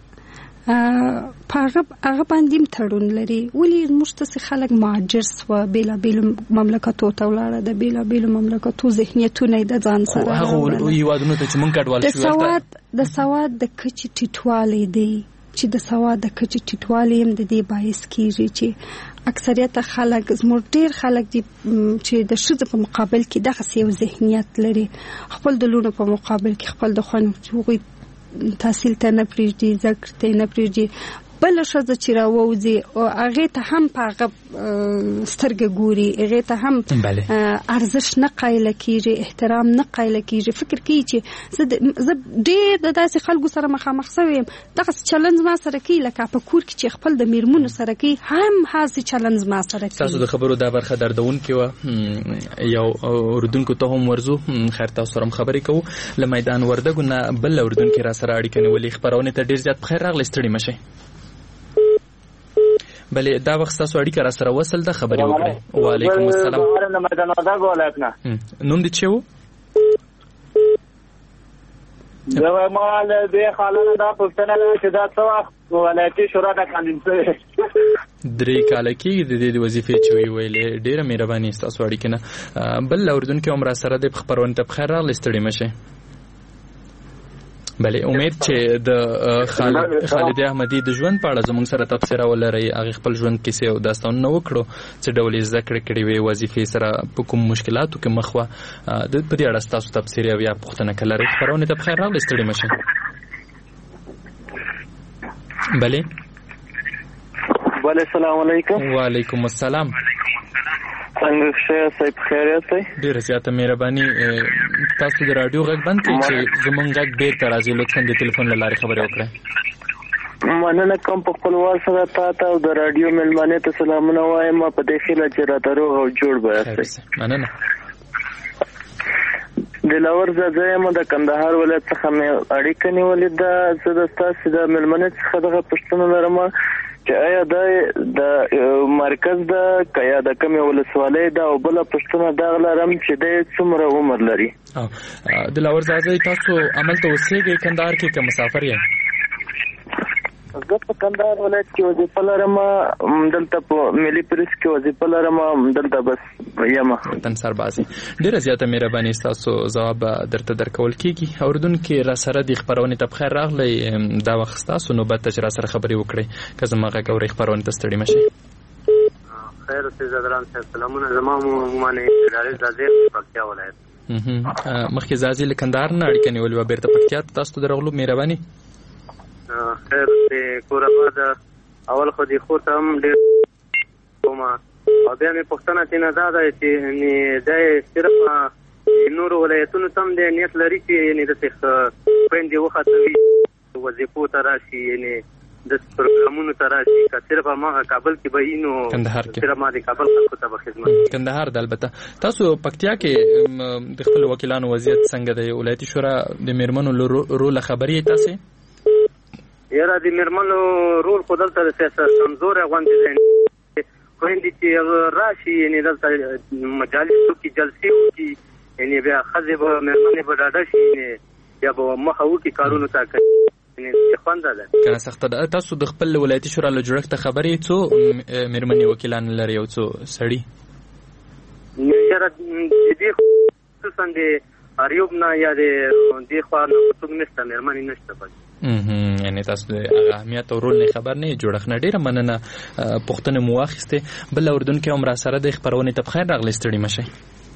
S5: په هغه باندې تړون لري. ولې موږ ته خلک مهاجر سوه، بېلابېلو مملکتو ته ولاړه، د بېلابېلو مملکتو ذهنیتونه یې د ځان سره
S4: هغو هېوادونو ته چې موږ کډوال شوي،
S5: د سواد د سواد د کچې ټیټوالی دی، چې د سواد د کچې ټیټوالی هم د دې باعث کېږي چې اکثریت خلک، زموږ ډېر خلک دي چې د ښځو په مقابل کې دغسې یو ذهنیت لري، خپل د لونو په مقابل کې خپل د خویندو هغوی تحصیل ته نه پرېږدي، زده کړې ته نه پرېږدي. بله ښځه چې راووځي هغې ته هم په هغه سترګه ګوري، هغې ته هم ارزښت نه قایله کېږي، احترام نه قایله کېږي. فکر کوي چې زه ډېر د داسې خلکو سره مخامخ شوی یم، دغسې چلند زما سره کوي لکه په کور کې چې خپل د مېرمنو سره کوي، هم هسې چلند زما سره کوي.
S4: تاسو د خبرو دا برخه دردونکې وه، یو اردونکو ته هم ورځو. خیر تاسو سره هم خبرې کوو له میدان وردګو نه. بل اردونکي را سره اړیکه نیولې، خپرونې ته ډېر زیات بخیر راغلی، ستړي مه شئ. بله دا وخت تاسو اړیکه را سره وصل ده، خبرې وکړئ. وعلیکم السلام. نوم دې څه و؟
S10: زه وایم له دې خالانه دا پوښتنه ده چې دا څه وخت ولایتي شورا ته کاندید شوې؟
S4: درې کاله کېږي د دې د وظیفې چې ویې ویلې. ډېره مهرباني ستاسو اړیکې نه. بل اردونکي هم را سره دی، په خپرونې ته بخیر راغلی، ستړي مه شئ. بله امید چې د خالد احمدي د ژوند په اړه زموږ سره تبصره ولرئ، هغې خپل ژوند کیسې او داستانونه وکړو، څه ډول یې زده کړې کړې وې، وظیفې سره په کوم مشکلاتو کې مخ وه، په دې اړه ستاسو تبصرې او یا پوښتنه که لرئ. خپرونې ته بخیر راغلی، ستړي مه شئ. بله
S10: بله السلام علیکم.
S4: وعلیکم السلام.
S10: څنګه ښه صاحب خیریت دی؟
S4: ډېره زیاته مهرباني. تاسو د راډیو غږ بند کړئ چې زموږ غږ بېرته راځي. لطفا د ټلیفون له لارې خبرې وکړئ.
S10: مننه کوم په خپلوار سره تا ته او د راډیو مېلمنې ته سلامونه وایم په دې خیله چې راته روغ او جوړ به یاستئ.
S4: مننه.
S10: دلاور زه یم د کندهار ولایت څخه مې اړیکه نیولې ده. زه د ستاسې د مېلمنې څخه دغه پوښتنه لرم چې آیا دا د مرکز ده که یا د کومې ولسوالۍ ده، او بله پوښتنه دغه لرم چې دی څومره عمر لري؟
S4: دلاور زازی تاسو عمل ته اوسېږئ کندهار کې که مسافر یې؟
S10: زه په کندهار ولایت کې وظیفه لرم، دلته په ملي پولیس کې وظیفه لرم، دلته بس یم
S4: وطن سرباز. ډېره زیاته مهرباني ستاسو ځواب درته درکول کېږي. اردونکي را سره د خپرونې ته بخیر راغلی. دا وخت ستاسو نوبت ته چې را سره خبرې وکړئ، که زما غږ اورئ خپرونې ته ستړي مه شئ.
S11: خیر اوسئ زدران صاحب، سلامونه. زما معنی ادارې زازې پکتیا ولایت.
S4: مخکې زازې له کندهار نه اړیکه نیولې وه، بېرته پکتیا ته تاسو ته درغلو. مهرباني.
S11: خیر د کور آباد اول خو د خور ته هم ډېر کوم، او بیا مې پوښتنه ترېنه دا ده چې دی صرف نورو ولایتونو ته هم دی نیت لري چې یعنې داسې خویندې وختوي وظیفو ته راشي، یعنې د پروګرامونو ته راشي که صرف هماغه کابل کې به وي نو
S4: کندهار کې
S11: صرف ما د کابل خلکو ته به خدمت
S4: کندهار د البته تاسو پکتیا کې د خپل وکیلانو وضعیت څنګه دی ولایتي شورا د میرمنو رول خبري تاسو
S11: یاره د میرمنو رول خو دلته د سیاست کمزوری غوندې دی خویندې چې راشي یعنې دلته مجالسو کې جلسې وکړي یعنې بیا ښځې به میرمنې به ډاډه شي یعنې بیا به مخه وکړي کارونو ته کوي یعنې خونده ده
S4: کنه سخته ده تاسو د خپل ولایتي شورا له جوړښته خبرې څو میرمنې وکیلان لري او څو سړي
S11: یاره د دې خصوصا د اریوب نه یا د دې خوا نه څوک نشته میرمنې نشته پکې
S4: یعنی تاسو د اهمیت او رول نه خبر نه جوړښت نه ډیره مننه پښتنه مو واخیسته بل اردن کې عمر سره د خبرونه ته بخیر راغلی ستړي مشه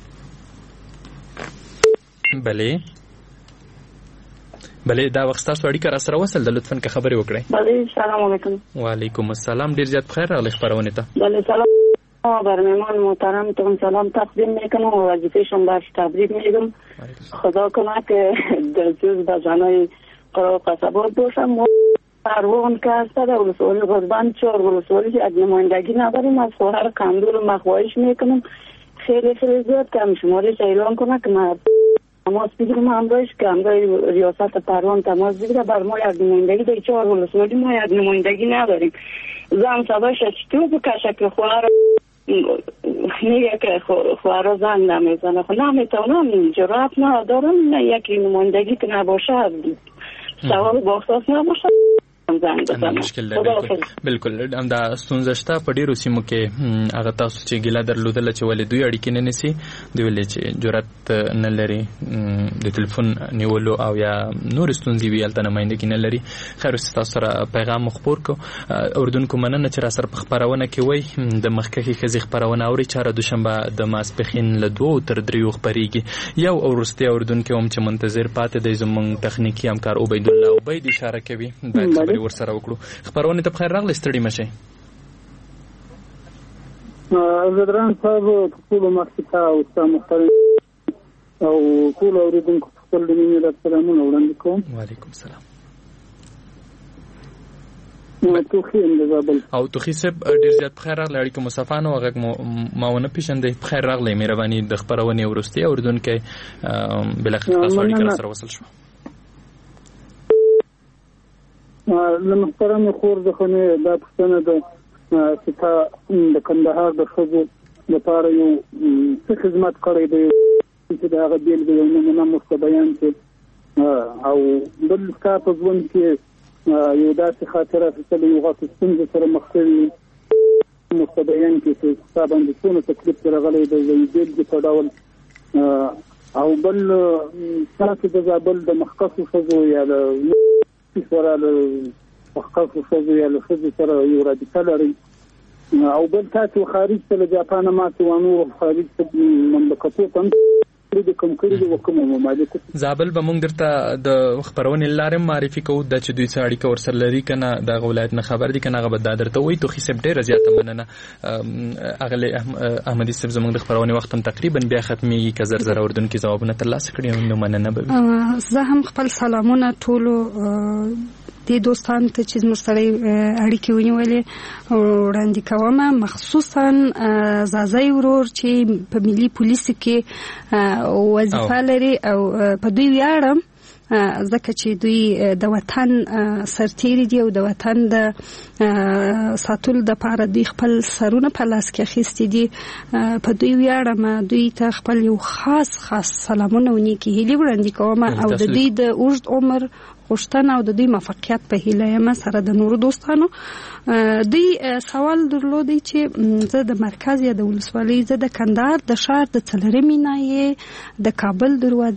S4: بلې بلې دا وخت تاسو اړیکه را سره وصل د لطفاً که خبرې وکړئ
S12: بلې سلام علیکم
S4: وعلیکم السلام ډیر زیات بخیر راغلی خبرونه ته
S12: بلې سلام بر مهمان محترم تون سلام تقدیم میکنم و وظیفه شما باش تبریک میگم خدا کنه که در جز بجانای قرار قصبات باشم و پروان که هست در ولسوالی غربان چهار ولسوالی که از نمایندگی نداریم از خواهر کندور مخواهش میکنم خیلی خیلی زیاد کم شمارش اعلان کنه که ما تماس بگیرم همراهش که همراه ریاست پروان تماس بگیره بر ما یک نمایندگی در چهار ولسوالی ما یک نمایندگی نداریم زن سباش چطور بکشه که خواهر میگه که خواهر زن نمیزنه خب نمیتونم جرأت ندارم نه یکی نمایندگی که نباشه سوال باخصاص نباشه
S4: مشکل دی بالکل هم دا ستونزه شته په ډیرو سیمو کې هغه تاسو چې ګیله درلودله چې ولې دوی اړیکې نه نیسي دوی ولې چې جرأت نه لري د تلیفون نیولو او یا نور ستونزې وي هلته نمایندګي نه لري خیر اوس تاسو سره پیغام خپور کړو اردونکو مننه چې را سره په خپرونه کې وایي د مخکښې ښځې خپرونه اوري چې هره دوشنبه د ماسپښین له دوو تر دریو خپرېږي یو او وروستی اردونکی هم چې منتظر پاتې دی زموږ تخنیکي همکار عبیدالله عبید اشاره کوي باید خبرې ورسره وکړو خبرونه ته بخیر راغلی ستړي مشئ
S2: زدران صاحب ټولو مخکې ته او ستا محترم او ټولو اورېدونکو په خپل د مینې له سلامونه وړاندې کوم
S4: وعلیکم سلام
S2: توخي ام د زابل
S4: او توخي صاحب ډېر زیات بخیر راغلی اړیکه مصطفی نو غږ ما ونه پیژندی بخیر راغلی مهرباني د خپرونې وروستۍ اورېدونکی بالاخره تاسو اړیکه راسره وصل شوه
S2: له محترمې خور څخه مې دا پوښتنه ده چې تا د کندهار د ښځو لپاره یو څه خدمت کړی دی چې د هغه بېلګې یو نمونه موږ ته بیان کړي او بل ستا په ژوند کې یو داسې خاطره اخیستلې یو غټه ستونزه سره مخ شوي موږ ته بیان کړي چې ستا باندې څومره تکلیف چې راغلی دی د یوې بېلګې په ډول او بل تاسو د زابل د مخکښو ښځو یا د سره له مخکښو ښځو یا له ښځو سره یو رابطه لرئ او بل تاسو خارج ته له جاپان ماتې و نور خارج ته مملکتو ته کړي دي کوم کړي دي و کومه ممالکو
S4: زابل به موږ درته د خپرونې لارې معرفي کوو دا چې دوی څه اړیکه ورسره لري که نه د هغه ولایت نه خبر دي که نه هغه به دا درته وایي توخي صاحب ډېره زیاته مننه اغلې احمدي صاحب زموږ د خپرونې وخت هم تقریبا بیا ختمېږي که زر زر اردونکي ځوابونه ترلاسه کړي نو مننه به وي
S5: زه هم خپل سلامونه ټولو دې دوستانو ته چې زموږ سره اړیکې ونیولې وړاندې کوم مخصوصا زازی ورور چې په ملي پولیسو کې وظیفه لري او په دوی ویاړم ځکه چې دوی د وطن سرتیري دي او د وطن د ساتلو دپاره دوی خپل سرونه په لاس کې اخیستي دي په دوی ویاړم دوی ته خپل یو خاص خاص سلامونه او نیکې هیلې وړاندې کوم او د دوی د اوږد عمر غوښتنه او د دوی موفقیت په هیله یم سره د نورو دوستانو دوی سوال درلودی چې زه د مرکز یا د ولسوالۍ زه د کندهار د ښار د څلورمې ناحیې د کابل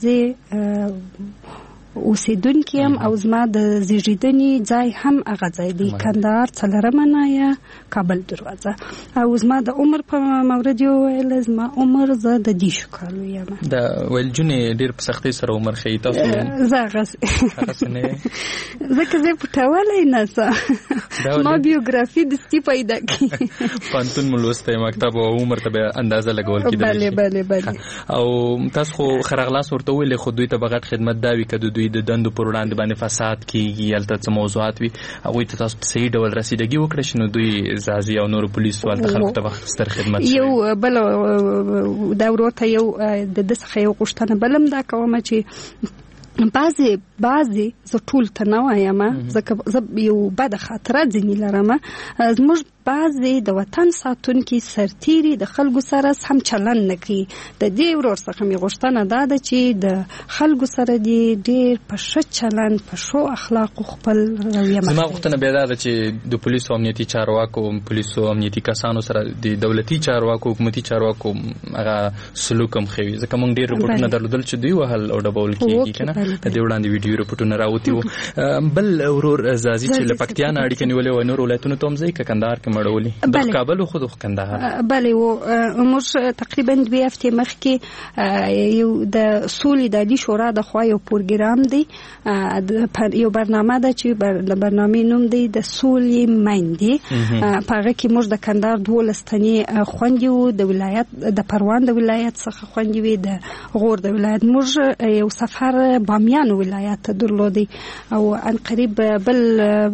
S5: دروازې اوسیدونکې یم او زما د زیږیدنې ځای هم هغه ځای دی کندهار څلورمه ناحیه کابل دروازه او زما د عمر په مورد یې وویل زما عمر زه د دیشو کالو یم
S4: د ویل جونې ډېر په سختۍ سره عمر ښیي تاسو
S5: زه هغسې
S4: نه
S5: ځکه زه پټولی نه څه ما بیوګرافي دستي پیدا کړي
S4: پوهنتون مو لوستی مکتب او عمر ته به اندازه لګول کېدلی
S5: بلې بلې بلې
S4: او تاسو خو ښه راغلاست ورته وویلې خو دوی ته به غټ خدمت دا وي که د دوی دوی د دندو پر وړاندې باندې فساد کیږي هلته څه موضوعات وي هغوی ته تاسو په صحیح ډول رسیدګي وکړئ چې نو دوی زازي او نورو پولیسو هلته خلکو ته به ستر خدمت
S5: یو بل دا ورور ته یو د ده څخه یو غوښتنه بل هم دا کومه چې بعضې بعضې زه ټول ته نه وایم ځکه زه یو بده خاطره ځینې لرم زموږ بعضې د وطن ساتونکي سرتیري د خلکو سره هم چلند نه کوي د دې ورور څخه مې غوښتنه دا ده چې د خلکو سره دې ډېر په ښه چلند په ښو اخلاقو خپل رویه مخ
S4: زما غوښتنه بیا دا ده چې د پولیسو امنیتي چارواکو پولیسو امنیتي کسانو سره د دولتي چارواکو حکومتي چارواکو هغه سلوک هم ښه وي ځکه موږ ډېر رپورټونه درلودل چې دوی وهل او ډبول کېږي که نه د دې وړاندې ویډیو رپورټونه راوتي وو بل ورور زازي چې له پکتیا نه اړیکه نیولې وه نور ولایتونو ته هم ځئ که کندهار کې مړولي د کابل خو د کندهار
S5: بله و موږ تقریبا دوی هفتې مخکې یو د سولې د عالي شورا د خوا یو پروګرام دی یو برنامه ده چې د برنامې نوم دی د سولې میندې په هغه کې موږ د کندهار دولس تنې خویندې وو د ولایت د پروان د ولایت څخه خویندې وې د غور د ولایت موږ یو سفر بامیان ولایت ته درلودی او ان قریب بل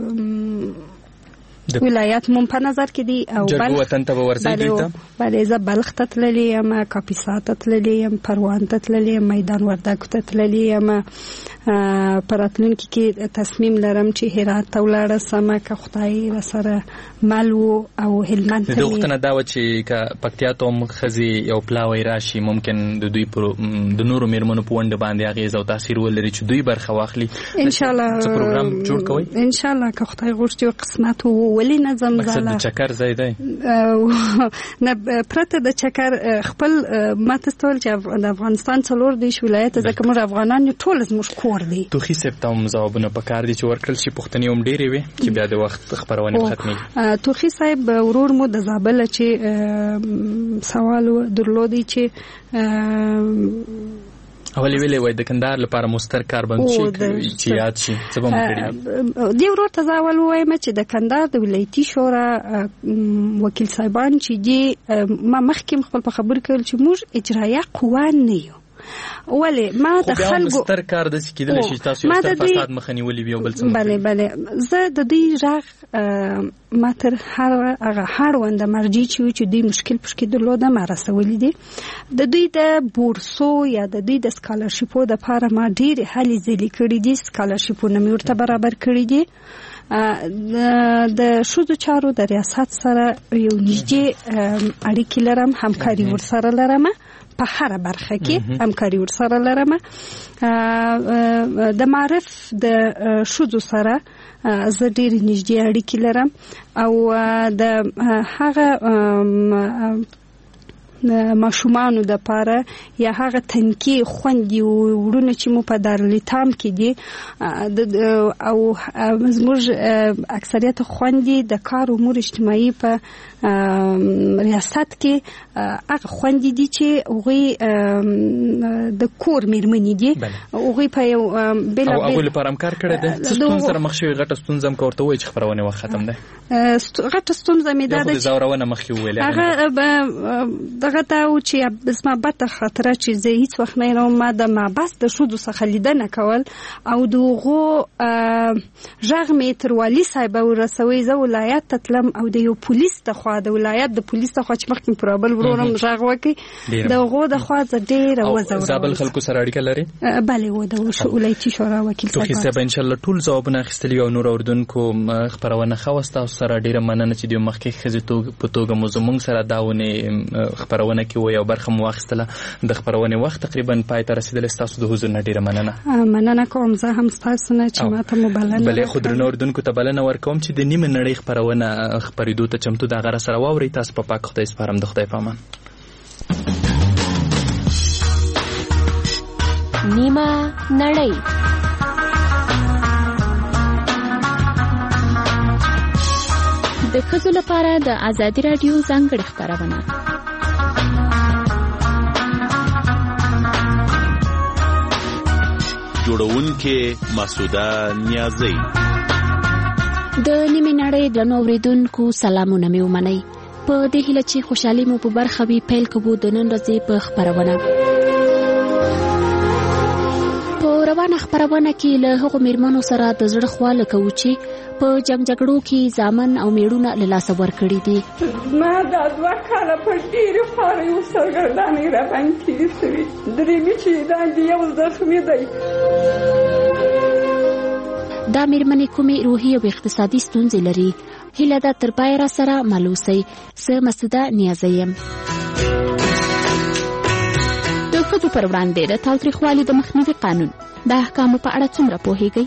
S5: ولایت مون په نظر کې دی او
S4: بل وطن ته ورځي دوی ته
S5: بله زه بلخ ته تللی یم کاپیسا ته تللی یم پروان ته تللی یم میدان وردګو ته تللی یم په راتلونکي کې تصمیم لرم چې هرات ته ولاړه سم که خدای راسره مل و او هلمند ته
S4: د غوښتنه دا وه چې که پکتیا ته هم ښځې یو پلاوی راشي ممکن د دوی د نورو میرمنو په ونډه باندې اغېز او تاثیر ولري چې دوی برخه واخلي
S5: انشاءالله
S4: څه پروګرام جوړ کوئ
S5: انشاءالله که خدای غوښتي او قسمت ولی نظم
S4: مقصد د چکر ځای دی
S5: نه پرته د چکر خپل ماته ستول چې د افغانستان څلور دیش ولایت ځکه موږ افغانان یو ټول زموږ کور دی
S4: توخي صاحب ته هم ځوابونه پکار دي چې ورکړل شي پوښتنې هم ډېرې وي چې بیا د وخت خپرونې ختمېږي
S5: توخي صاحب ورور مو د زابل چې سوال درلودی چې
S4: اولی ویلې وای د کندهار لپاره مستر کار بند شي چې یاد شي څه به مو کړي
S5: دی ورور ته اول وایم چې د کندهار د ولایتي شورا وکیل صاحبان چې دی ما مخکې خپل په خبر کړل چې موږ اجرایه قوه نه یو ولی ما د خلکو
S4: مستر کار د کېدلی شي تاسو یو ستر فساد مخه نیولي وي او بل څه
S5: بله بله زه د دوی غږ ما تر هغه هړونده مرجع چې وي چې دوی مشکل پشکې درلوده ما رسولی دي د دوی د بورسو یا د دوی د سکالرشیپو دپاره ما ډېرې هلې ځلې کړي دي سکالرشیپونه مې ورته برابر کړي دي د ښځو چارو د ریاست سره یو نږدې اړیکې لرم همکاري ورسره لرم په هر برخه کې همکاري ورسره لرم د معرف د ښځو سره زه ډېرې نږدې اړیکې لرم او د هغه ماشومانو د پاره یا هغه تنکی خوندي وړونه چې مو په دارالایتام کې دي او زموږ اکثریت خوندي د کار امور اجتماعي په ریاست کې هغه خوندي دي چې هغوی د کور میرمنې دي هغوی په یو بېلابېل
S4: او هغوی لپاره هم کار کړی دی څه ستونزه سره مخ شوې غټه ستونزه هم که ورته ووایي چې خپرونې وخت ختم دی
S5: غټه ستونزه مې دا ده
S4: چې زورونه مخکې وویلې
S5: هغه دغه دا و چې زما بده خاطره چې زه هیڅ وخت نه لرم ما د محبس د ښځو څخه لیدنه کول او د هغو غږ مې تر والي صاحبه ورسوي زه ولایت ته تلم او د یو پولیس د خوا د ولایت د پولیس د خوا چې مخکې مې پر بل ورور هم غږ وکړي د هغو د خوا زه ډېره وځورولم
S4: او زابل خلکو سره اړیکه لري
S5: بلې و د ولایتي شورا وکیل
S4: توخي صاحب انشاءالله ټول ځوابونه اخیستلي او نور اردوونکو خپرونه ښه وه ستاسو سره ډېره مننه چې دوی مخکې ښځې په توګه مو زموږ سره دا ونې خپرونه کې وایي او برخه مو واخیستله د خپرونې وخت تقریبا پای ته رسېدلی ستاسو د حضور نه ډېره مننه
S5: مننه کوم زه هم ستاسو نه چې ما ته مو بلنه
S4: بلې خو درنو اردوونکو ته بلنه ورکوم چې د نیمه نړۍ خپرونه خپرېدو ته چمتو د هغه سره واورئ تاسو په پاک خدای سپارم د خدای په امان
S13: نیمه نړۍ د ښځو لپاره د ازادي راډیو ځانګړې خپرونه
S14: جوړونکې مسعوده نیازی
S13: د نیمې نړۍ درنو اورېدونکو سلامونه مې ومنئ په دې هیله چې خوشحالي مو په برخه وي پیل کوو د نن ورځې په خپرونه په روانه خبرونه کې له هغو میرمنو سره د زړه خواله کوو چې په جنگ جګړو کې ځامن او میړونه له لاسه ورکړي دي.
S15: ما دا دوه کاله په ډېرې خوارۍ او سرګردانۍ راباندې تېرې شوي. درېیمې چې دا د یو زخمي دی.
S13: دا میرمنې کومې روحي او اقتصادي ستونزې لري؟ هیله ده تر پایه را سره مل اوسئ. زه مسعوده نیازی یم. د ښځو پر وړاندې د تاوتریخوالي د مخنیوي قانون د احکامو په اړه څومره پوهیږئ؟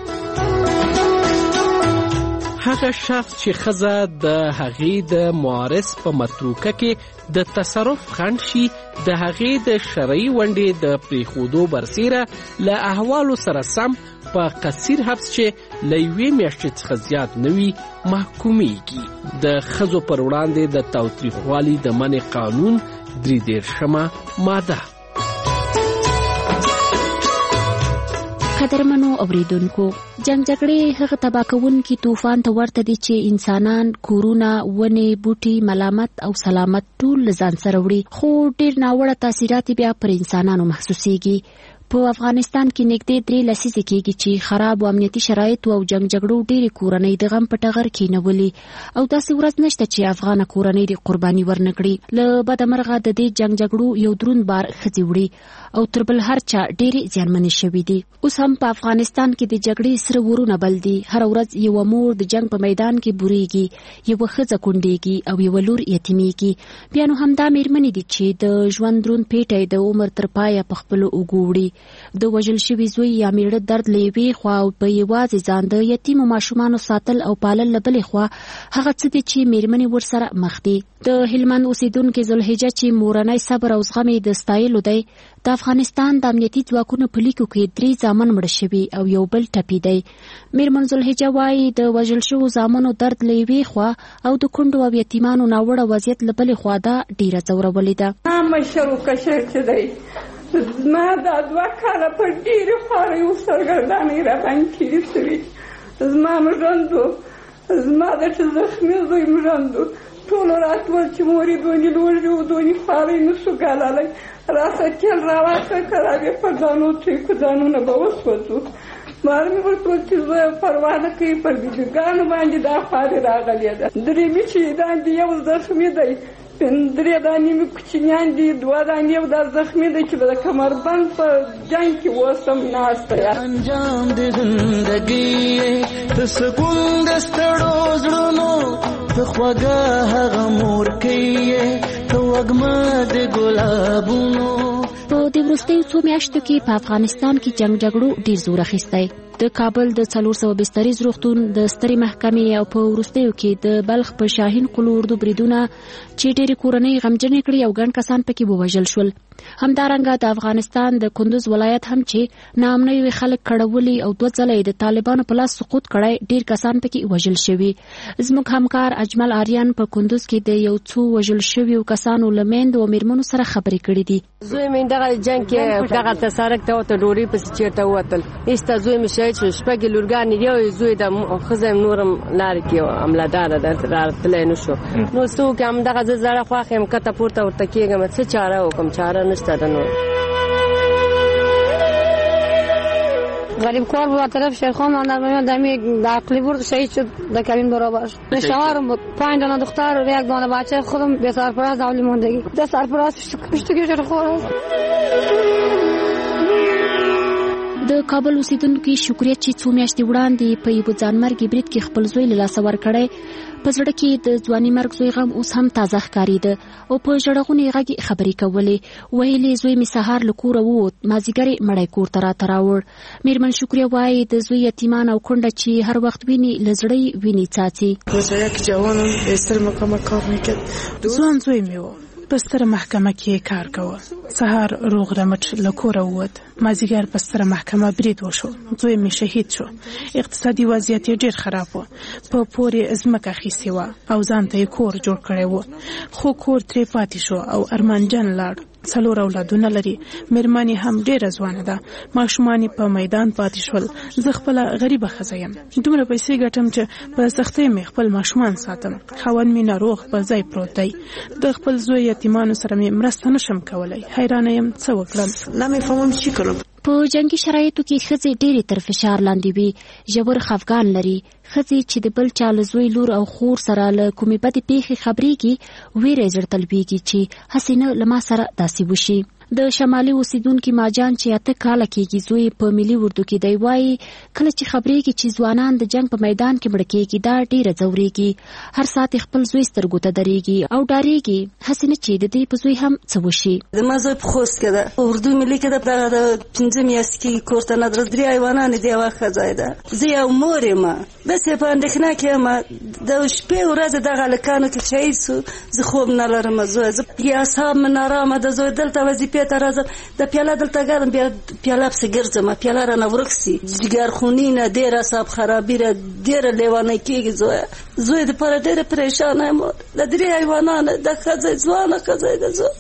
S16: هغه شخص چې ښځه د هغې د معارض په متروکه کې د تصرف خنډ شي د هغې د شرعي ونډې د پرېښودو برسیره له احوالو سره سم په قصیر حبس چې له یوې میاشتې څخه زیات نه وي محکومیږي. د ښځو پر وړاندې د تاوتریخوالي د منع قانون درې دېرشمه ماده.
S13: قدرمنو اوریدونکو، جنگ جګړې هغه تباه کوونکي طوفان ته ورته دي چې انسانان، کورونه، ونې، بوټي، ملامت او سلامت ټول له ځان سره وړي، خو ډېر ناوړه تاثیرات بیا پر انسانانو محسوسیږي. په افغانستان کې نږدې درې لسیزې کېږي چې خراب او امنیتي شرایطو او جنگ جګړو ډېرې کورنۍ د غم په ټغر کېنولي او داسې ورځ نشته چې افغانه کورنۍ د قرباني ورنه کړي. له بده مرغه د دې جنگ جګړو یو دروند بار ښځې وړي او تر بل هر چا ډېرې زیانمنې شوي دي. اوس هم په افغانستان کې د جګړې سره ورونه بل دي. هره ورځ یوه مور د جنگ په میدان کې بورېږي، یوه ښځه کونډېږي او یوه لور یتیمېږي. بیا نو همدا مېرمنې دي چې د ژوند دروند پیټی د عمر تر پایه په خپلو اوږو وړي. د وژل شوي زوی یا میړه درد له یوې خوا او په یوازې ځان د یتیمو ماشومانو ساتل او پالل له بلې خوا هغه څه دي چې مېرمنې ورسره مخ دي. د هلمند اوسیدونکې ذوالحجه چې مورنی صبر او زغم یې د ستایلو دی، د افغانستان د امنیتي ځواکونو په لیکو کې درې زامن مړه شوي او یو بل ټپي دی. مېرمن ذوالحجه وایي د وژل شوو زامنو درد له یوې خوا او د کونډو او یتیمانو ناوړه وضعیت له بلې خوا دا ډېره ځورولې ده.
S15: مشر و کشر چې دی، زما دا دوه کاله په ډېرې خوارۍ او سرګردانۍ راباندې تېرې شوي. زما مړند و، زما د چې زخمي زوی مړند و. ټولو راتول چې مورې دونې لوړې و، دونې خوارۍ نه شو ګاللی. راته تېل راواخله که راوې په ځانو تریکو ځانونه به وسوځو. مار مې ورته وویل چې زویه پروا نه کوي، پر بیبیګانو باندې دا خوارۍ راغلې ده. درېیمې چې داندې یو زخمي دی، درې دانې مې کوچنیان دي، دوه دانې یو دا زخمي دی چې د کمربند په جنګ کې اوس هم ناسته یم.
S17: انجام د زندګي د سکون د ستړو زړونو ته خوږه هغه مورکۍ ته وږمه د ګلابونو.
S13: په دې وروستیو څو میاشتو کې په افغانستان کې جنګ جګړو ډېر زور اخیستی. د کابل د څلور سوه بستریز روغتون د سترې محکمې او په وروستیو کې د بلخ په شاهین قلو اردو بریدونه چې ډېرې کورنۍ غمجنې کړي او ګڼ کسان پکې ووژل شول. همدارنګه د افغانستان د کندوز ولایت هم چې ناامنیو خلک کړولي او دوه ځله د طالبانو په لاس سقوط کړی، ډېر کسان پکې وژل شوي. زموږ همکار اجمل آریان په کندوز کې د یو څو وژل شویو کسانو له میندو او مېرمنو سره خبرې کړې دي.
S18: زوی مې دغه جنګ کې دغه تسارک ته وته ډوډۍ پسې چېرته ووتل. ایسته زوی مې شهید شو، شپږ لورګانې یو زوی د ښځه نورم لارې کې عمله داره ده، راتلی نه شو. نو څه وکړم، دغه زه زړه خوښ یم، کته پورته ورته کېږم، څه چاره وکړم؟ چاره نشته ده. نور
S19: غریب کار بود طرف شیخان من در میان دمی د عقلی برد شهید شد در کابین برابر شد. شوهرم بود، پنج دانه دختر و یک دانه بچه، خودم بی سرپرست اولی ماندگی. ده سرپرست پشتگی شد خور است.
S13: د کابل اوسیدونکو شکریه چې څو میاشتې وړاندې په یوه ځانمرګي برید کې خپل زوی له لاسه ورکړی، په زړه کې د ځواني مرګ زوی غم اوس هم تازه ښکارېده او په ژړغونې غږ خبرې کولې. ویلې زوی مې سهار له کوره ووت، مازدیګر یې مړی کور ته راته راوړ. مېرمن شکریه وایي د زوی یتیمان او کونډه چې هر وخت ویني له زړه یې ویني څاڅي.
S20: یک جوانم استر مقام کار میکرد، ځوان زوی مې و، په ستره محکمه کې کار کوه. سهار روغ رمټ له کوره ووت، مازدیګر په ستره محکمه برید وشو، زوی مې شهید شو. اقتصادي وضعیت یې ډېر خراب و، په پور یې ځمکه اخیستې وه او ځان ته یې کور جوړ کړی و، خو کور ترې پاتې شو او ارمانجن لاړ. څلور اولادونه لري، مېرمن یې هم ډېره ځوانه ده، ماشومان یې په میدان پاتې شول. زه خپله غریبه ښځه یم، دومره پیسې ګټم چې په سختۍ مې خپل ماشومان ساتم. خاوند مې ناروغ پر ځای پروت دی، د خپل زوی یتیمانو سره مې مرسته نشم کولی. حیرانه یم څه وکړم. نمیفهمم چی کنم.
S13: په جنگي شرایطو کې ښځې ډېرې تر فشار لاندې وي، ژور خفګان لري. ښځې چې د بل چا له زوی لور او خور سره له کومې بدې پیښې خبرېږي، ویره یې زړه ته لویږي چې هسې نه له ما سره داسې وشي. د شمالي اوسیدونکي ماجان چې اته کاله کېږي زوی په ملي اردو کې دی وایي کله چې خبرېږي چې ځوانان د جنگ په میدان کې مړه کېږي دا ډېره ځورېږي. هر ساعت خپل زوی سترګو ته درېږي او ډارېږي هسې نه چې د دې په زوی هم څه وشي.
S21: زما زوی په خوست کې ده، اردو ملي کې ده، دغه د پنځه میاشتې کېږي کور ته نه درځي. درې حیوانان دي، یوه ښځه ده. زه یو مور یم، داسې په اندېښنه کې یم. د شپې ورځې دغه هلکانو کې شهید سو، زه خوب نه لرم. زوی زه اعصاب مې نارامه ده. زوی دلته وظیفې ته راځم، د پیاله دلته ګرم، بیا پیاله پسې ګرځم، پیاله رانه ورک سي. جګرخوني نه ډېره اعصاب خرابي ده، ډېره لیونی کېږي. زوی زوی دپاره ډېره پریشانه یم. د درې حیوانانو د ښځه ځوانه ښځه ده، زه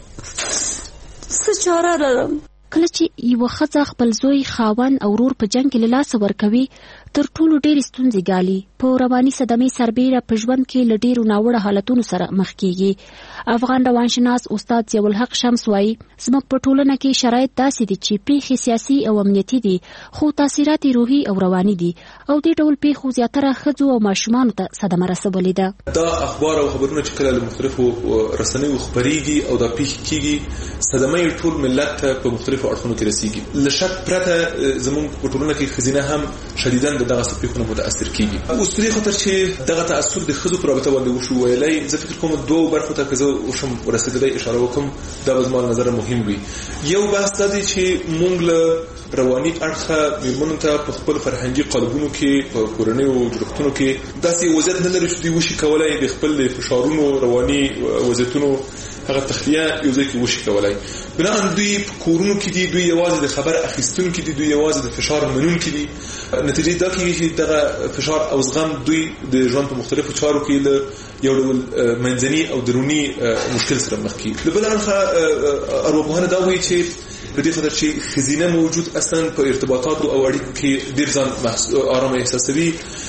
S21: څه چاره لرم؟
S13: کله چې یوه ښځه خپل زوی خاوند او ورور په جنګ کې له لاسه ورکوي تر ټولو ډېرې ستونزې ګالي. په رواني صدمې سربیره په ژوند کې له ډېرو ناوړه حالتونو سره مخ کېږي. افغان روانشناس استاد ضیاءالحق شمس وایي زموږ په ټولنه کې شرایط داسې دي چې پیښې سیاسي او امنیتي دي، خو تاثیرات روحي او رواني دي او دې ډول پیښو زیاتره ښځو او ماشومانو ته صدمه رسولې ده.
S22: دا اخبار او خبرونه چې کله له مختلفو رسنیو خپرېږي او دا پیښې کېږي، صدمه یې ټول ملت ته په مختلفو اړخونو کې رسېږي. له شک پرته زموږ په ټولنه کې ښځینه هم شدیداً د دغه پیښونو متاثر کېږي. اوس په دې خاطر چې دغه تاثر د ښځو په رابطه باندې وشو ویلی، زه فکر کوم دوه برخو ته که زه وشم ورسېدلی اشاره وکړم، دا به زما له نظره مهم وي. یو بحث دا دی چې موږ له رواني اړخه مېرمنو ته په خپل فرهنګي قالبونو کې په کورنیو جوړښتونو کې داسې وضعیت نه لري چې دوی وشي کولی د خپل فشارونو رواني وضعیتونو هغه تخلیه یو ځای کې وشي کولی. بناً دوی په کورونو کې دي، دوی یوازې د خبر اخیستونکي دي، دوی یوازې د فشار منونکي دي. نتیجه دا کېږي چې دغه فشار او زغم دوی د ژوند په مختلفو چارو کې له یو ډول منځني او دروني مشکل سره مخ کېږي. له بل اړخه ارواپوهنه دا وایي چې په دې خاطر چې ښځینه موجود اصلا په ارتباطاتو او اړیکو کې ډېر ځان آرامه احساسوي،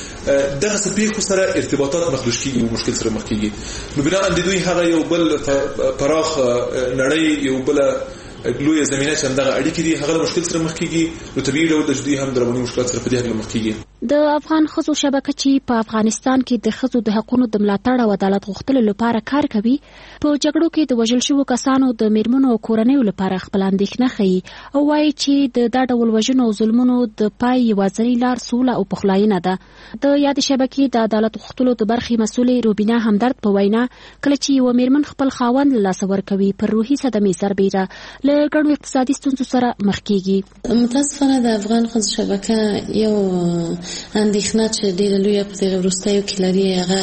S22: دغه سپیخو سره ارتباطات مخدوش کېږي او مشکل سره مخ کېږي. نو بناً د دوی هغه یو بل پراخ نړۍ، یو بل لویه زمینه چې همدغه اړیکې دي، هغه له مشکل سره مخ کېږي. نو طبیعي ډول د دوی هم د رواني مشکلات سره په دې هکله مخ کېږي.
S13: د افغان ښځو شبکه چې په افغانستان کې د ښځو د حقونو د ملاتړ او عدالت غوښتلو لپاره کار کوي، په جګړو کې د وژل شوو کسانو د میرمنو او کورنیو لپاره خپل اندېښنه ښیي او وایي چې د دا ډول وژنو او ظلمونو د پای یوازینۍ لار سوله او پخلاینه ده. د یادې شبکې د عدالت غوښتلو د برخې مسؤلې روبینا همدرد په وینا کله چې یوه میرمن خپل خاوند له لاسه ورکوي پر روحي صدمې سربیره له ګڼو اقتصادي ستونزو سره مخ کېږي.
S23: متاسفانه د افغان ښځو شبکه یو اندېښنه چې ډېره لویه په دغه وروستیو کې لري، هغه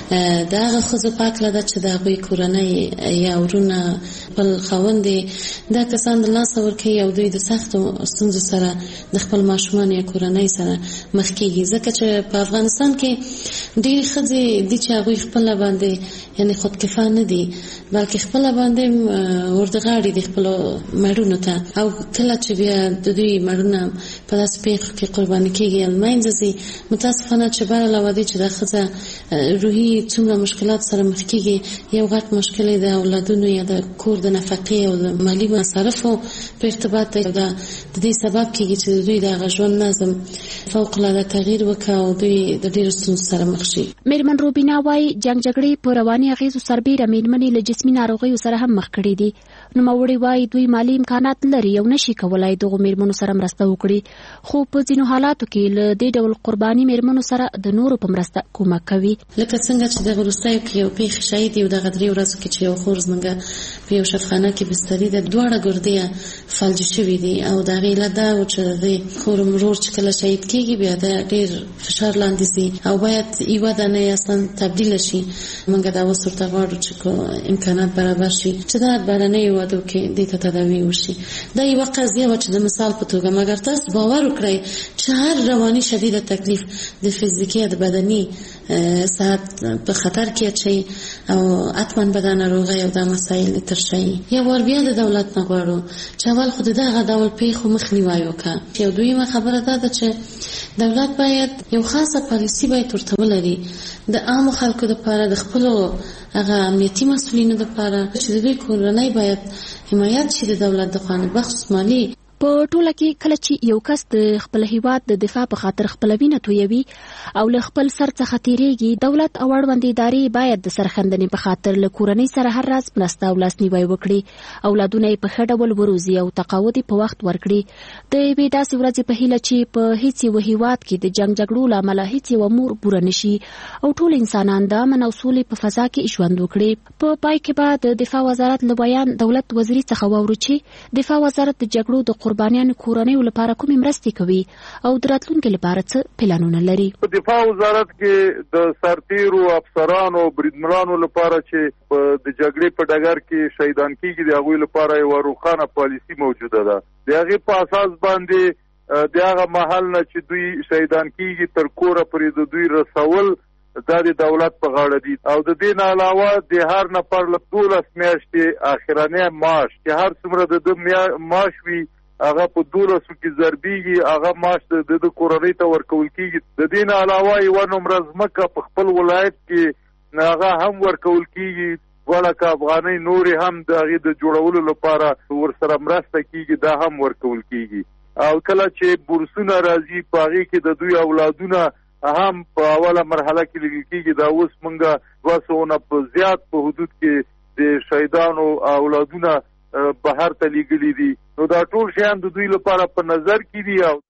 S23: د هغه ښځو په هکله ده چې د هغوی کورنۍ یا ورونه خپل خاوندې دا کسان د لاسه ورکوي او دوی د سختو ستونزو سره د خپل ماشومانو یا کورنۍ سره مخ کېږي. ځکه چې په افغانستان کې ډېرې ښځې دي چې هغوی خپله باندې یعنې خودکفا نه دي، بلکې خپله باندې ورډغاړي دي خپلو مړونو ته، او کله چې بیا د دوی مړونه په داسې پیښو کې قرباني کېږي یا له منځه ځي، متاسفانه چې بر علاوه دې چې دا ښځه روحي څومره مشکلات سره مخ کېږي، یو غټ مشکل یې د اولادونو یا د کور د نفقې او د مالي مصارفو په ارتباط دی. دا د دې سبب کېږي چې د دوی دغه ژوند نظم فوق العاده تغییر وکړي او دوی د ډېرو ستونزو سره مخ شي.
S13: میرمن روبینا وایي جنګ جګړې په رواني اغېزو سربیره میرمنې له جسمي ناروغیو سره هم مخ کړي دي. نوموړې وایي دوی مالي امکانات لري او نشي کولای دغو میرمنو سره مرسته وکړي، خو په ځینو حالاتو کې له دې ډول قرباني میرمنو سره د نورو په مرسته کومک کوي.
S23: لکه څنګه چې د وروستیو کې یو پیښه شهید یو دغه درې ورځو کې چې یو خور زموږ په یو شفخانه کې بستري ده، دواړه ګردې فلج شوي دي او د هغې علت دا و چې د خور مرور چې کله شهید کېږي بیا د ډېر فشار لاندې ځي او باید یوه دانه یې اصلا تبدیله شي. موږ دا اوس ورته غواړو چې امکانات برابر شي چې دا بهرنیو هېوادو کې دې ته تداوي وشي. دا یوه قضیه وه چې د مثال په توګه، مګر تاسو باور وکړئ چې هر رواني شدیده تکلیف د فزیکي یا د بدني صحت په خطر کې اچوي او حتما به دا ناروغۍ او دا مسایل تر شي. یو وار بیا د دولت نه غواړو چې اول خو د دغه ډول پیښو مخنیوی وکړي. یو دویمه خبره دا ده چې دولت باید یو خاصه پالیسي باید ورته ولري د عامو خلکو دپاره، د خپلو هغه امنیتي مسؤلینو دپاره چې د دوی کورنۍ باید حمایت شي د دولت د خوا، بخصوص مالي.
S13: په ټوله کې کله چې یو کس د خپل هیواد د دفاع په خاطر خپل وینه تویوي او له خپل سر څخه تیریږي، دولت او اړوند ادارې باید د سرښندنې په خاطر له کورنۍ سره هر راز مرسته او لاسنیوی وکړي، اولادونه یې په ښه ډول وروزي او تقاعد په وخت ورکړي. د یوې داسې ورځې په هیله چې په هیڅ یو هیواد کې د جنګ جګړو له امله هیڅ یوه مور بوره نشي او ټول انسانان د امن او سولې په فضا کې ژوند وکړي. په پای کې به د دفاع وزارت له بیان دولت وزیري څخه واورو چې دفاع وزارت د جګړو د قربانیانو کورنیو لپاره کومې مرستې کوي او د راتلونکي لپاره څه پلانونه لري.
S1: په دفاع وزارت کې د سرتیرو افسرانو او بریدمنانو لپاره چې د جګړې په ډګر کې شهیدان کیږي د هغوی لپاره یوه روښانه پالیسي موجوده ده. د هغې په اساس باندې د هغه مهال نه چې دوی شهیدان کیږي تر کوره پورې د دوی رسول دا د دولت په غاړه دي او د دې نه علاوه د هر نفر له دولس میاشتې اخرنی معاش چې هر څومره د ده معاش وي هغه په دولسو کې ضربیږي، هغه معاش د د کورنۍ ته ورکول کیږي. د دې نه علاوه یوه نمره ځمکه په خپل ولایت کې هغه هم ورکول کیږي، غوړه افغانۍ نورې هم د هغې د جوړولو لپاره ورسره مرسته کیږي، دا هم ورکول کیږي. او کله چې بورسونه راځي په هغې کې د دوی اولادونه هم په اوله مرحله کې لیږل کیږي. دا اوس موږ دوه سوه نه په زیات په حدود کې د شهیدانو اولادونه بهر ته لیږلي دي. نو دا ټول شیان د دوی لپاره په نظر کې دي او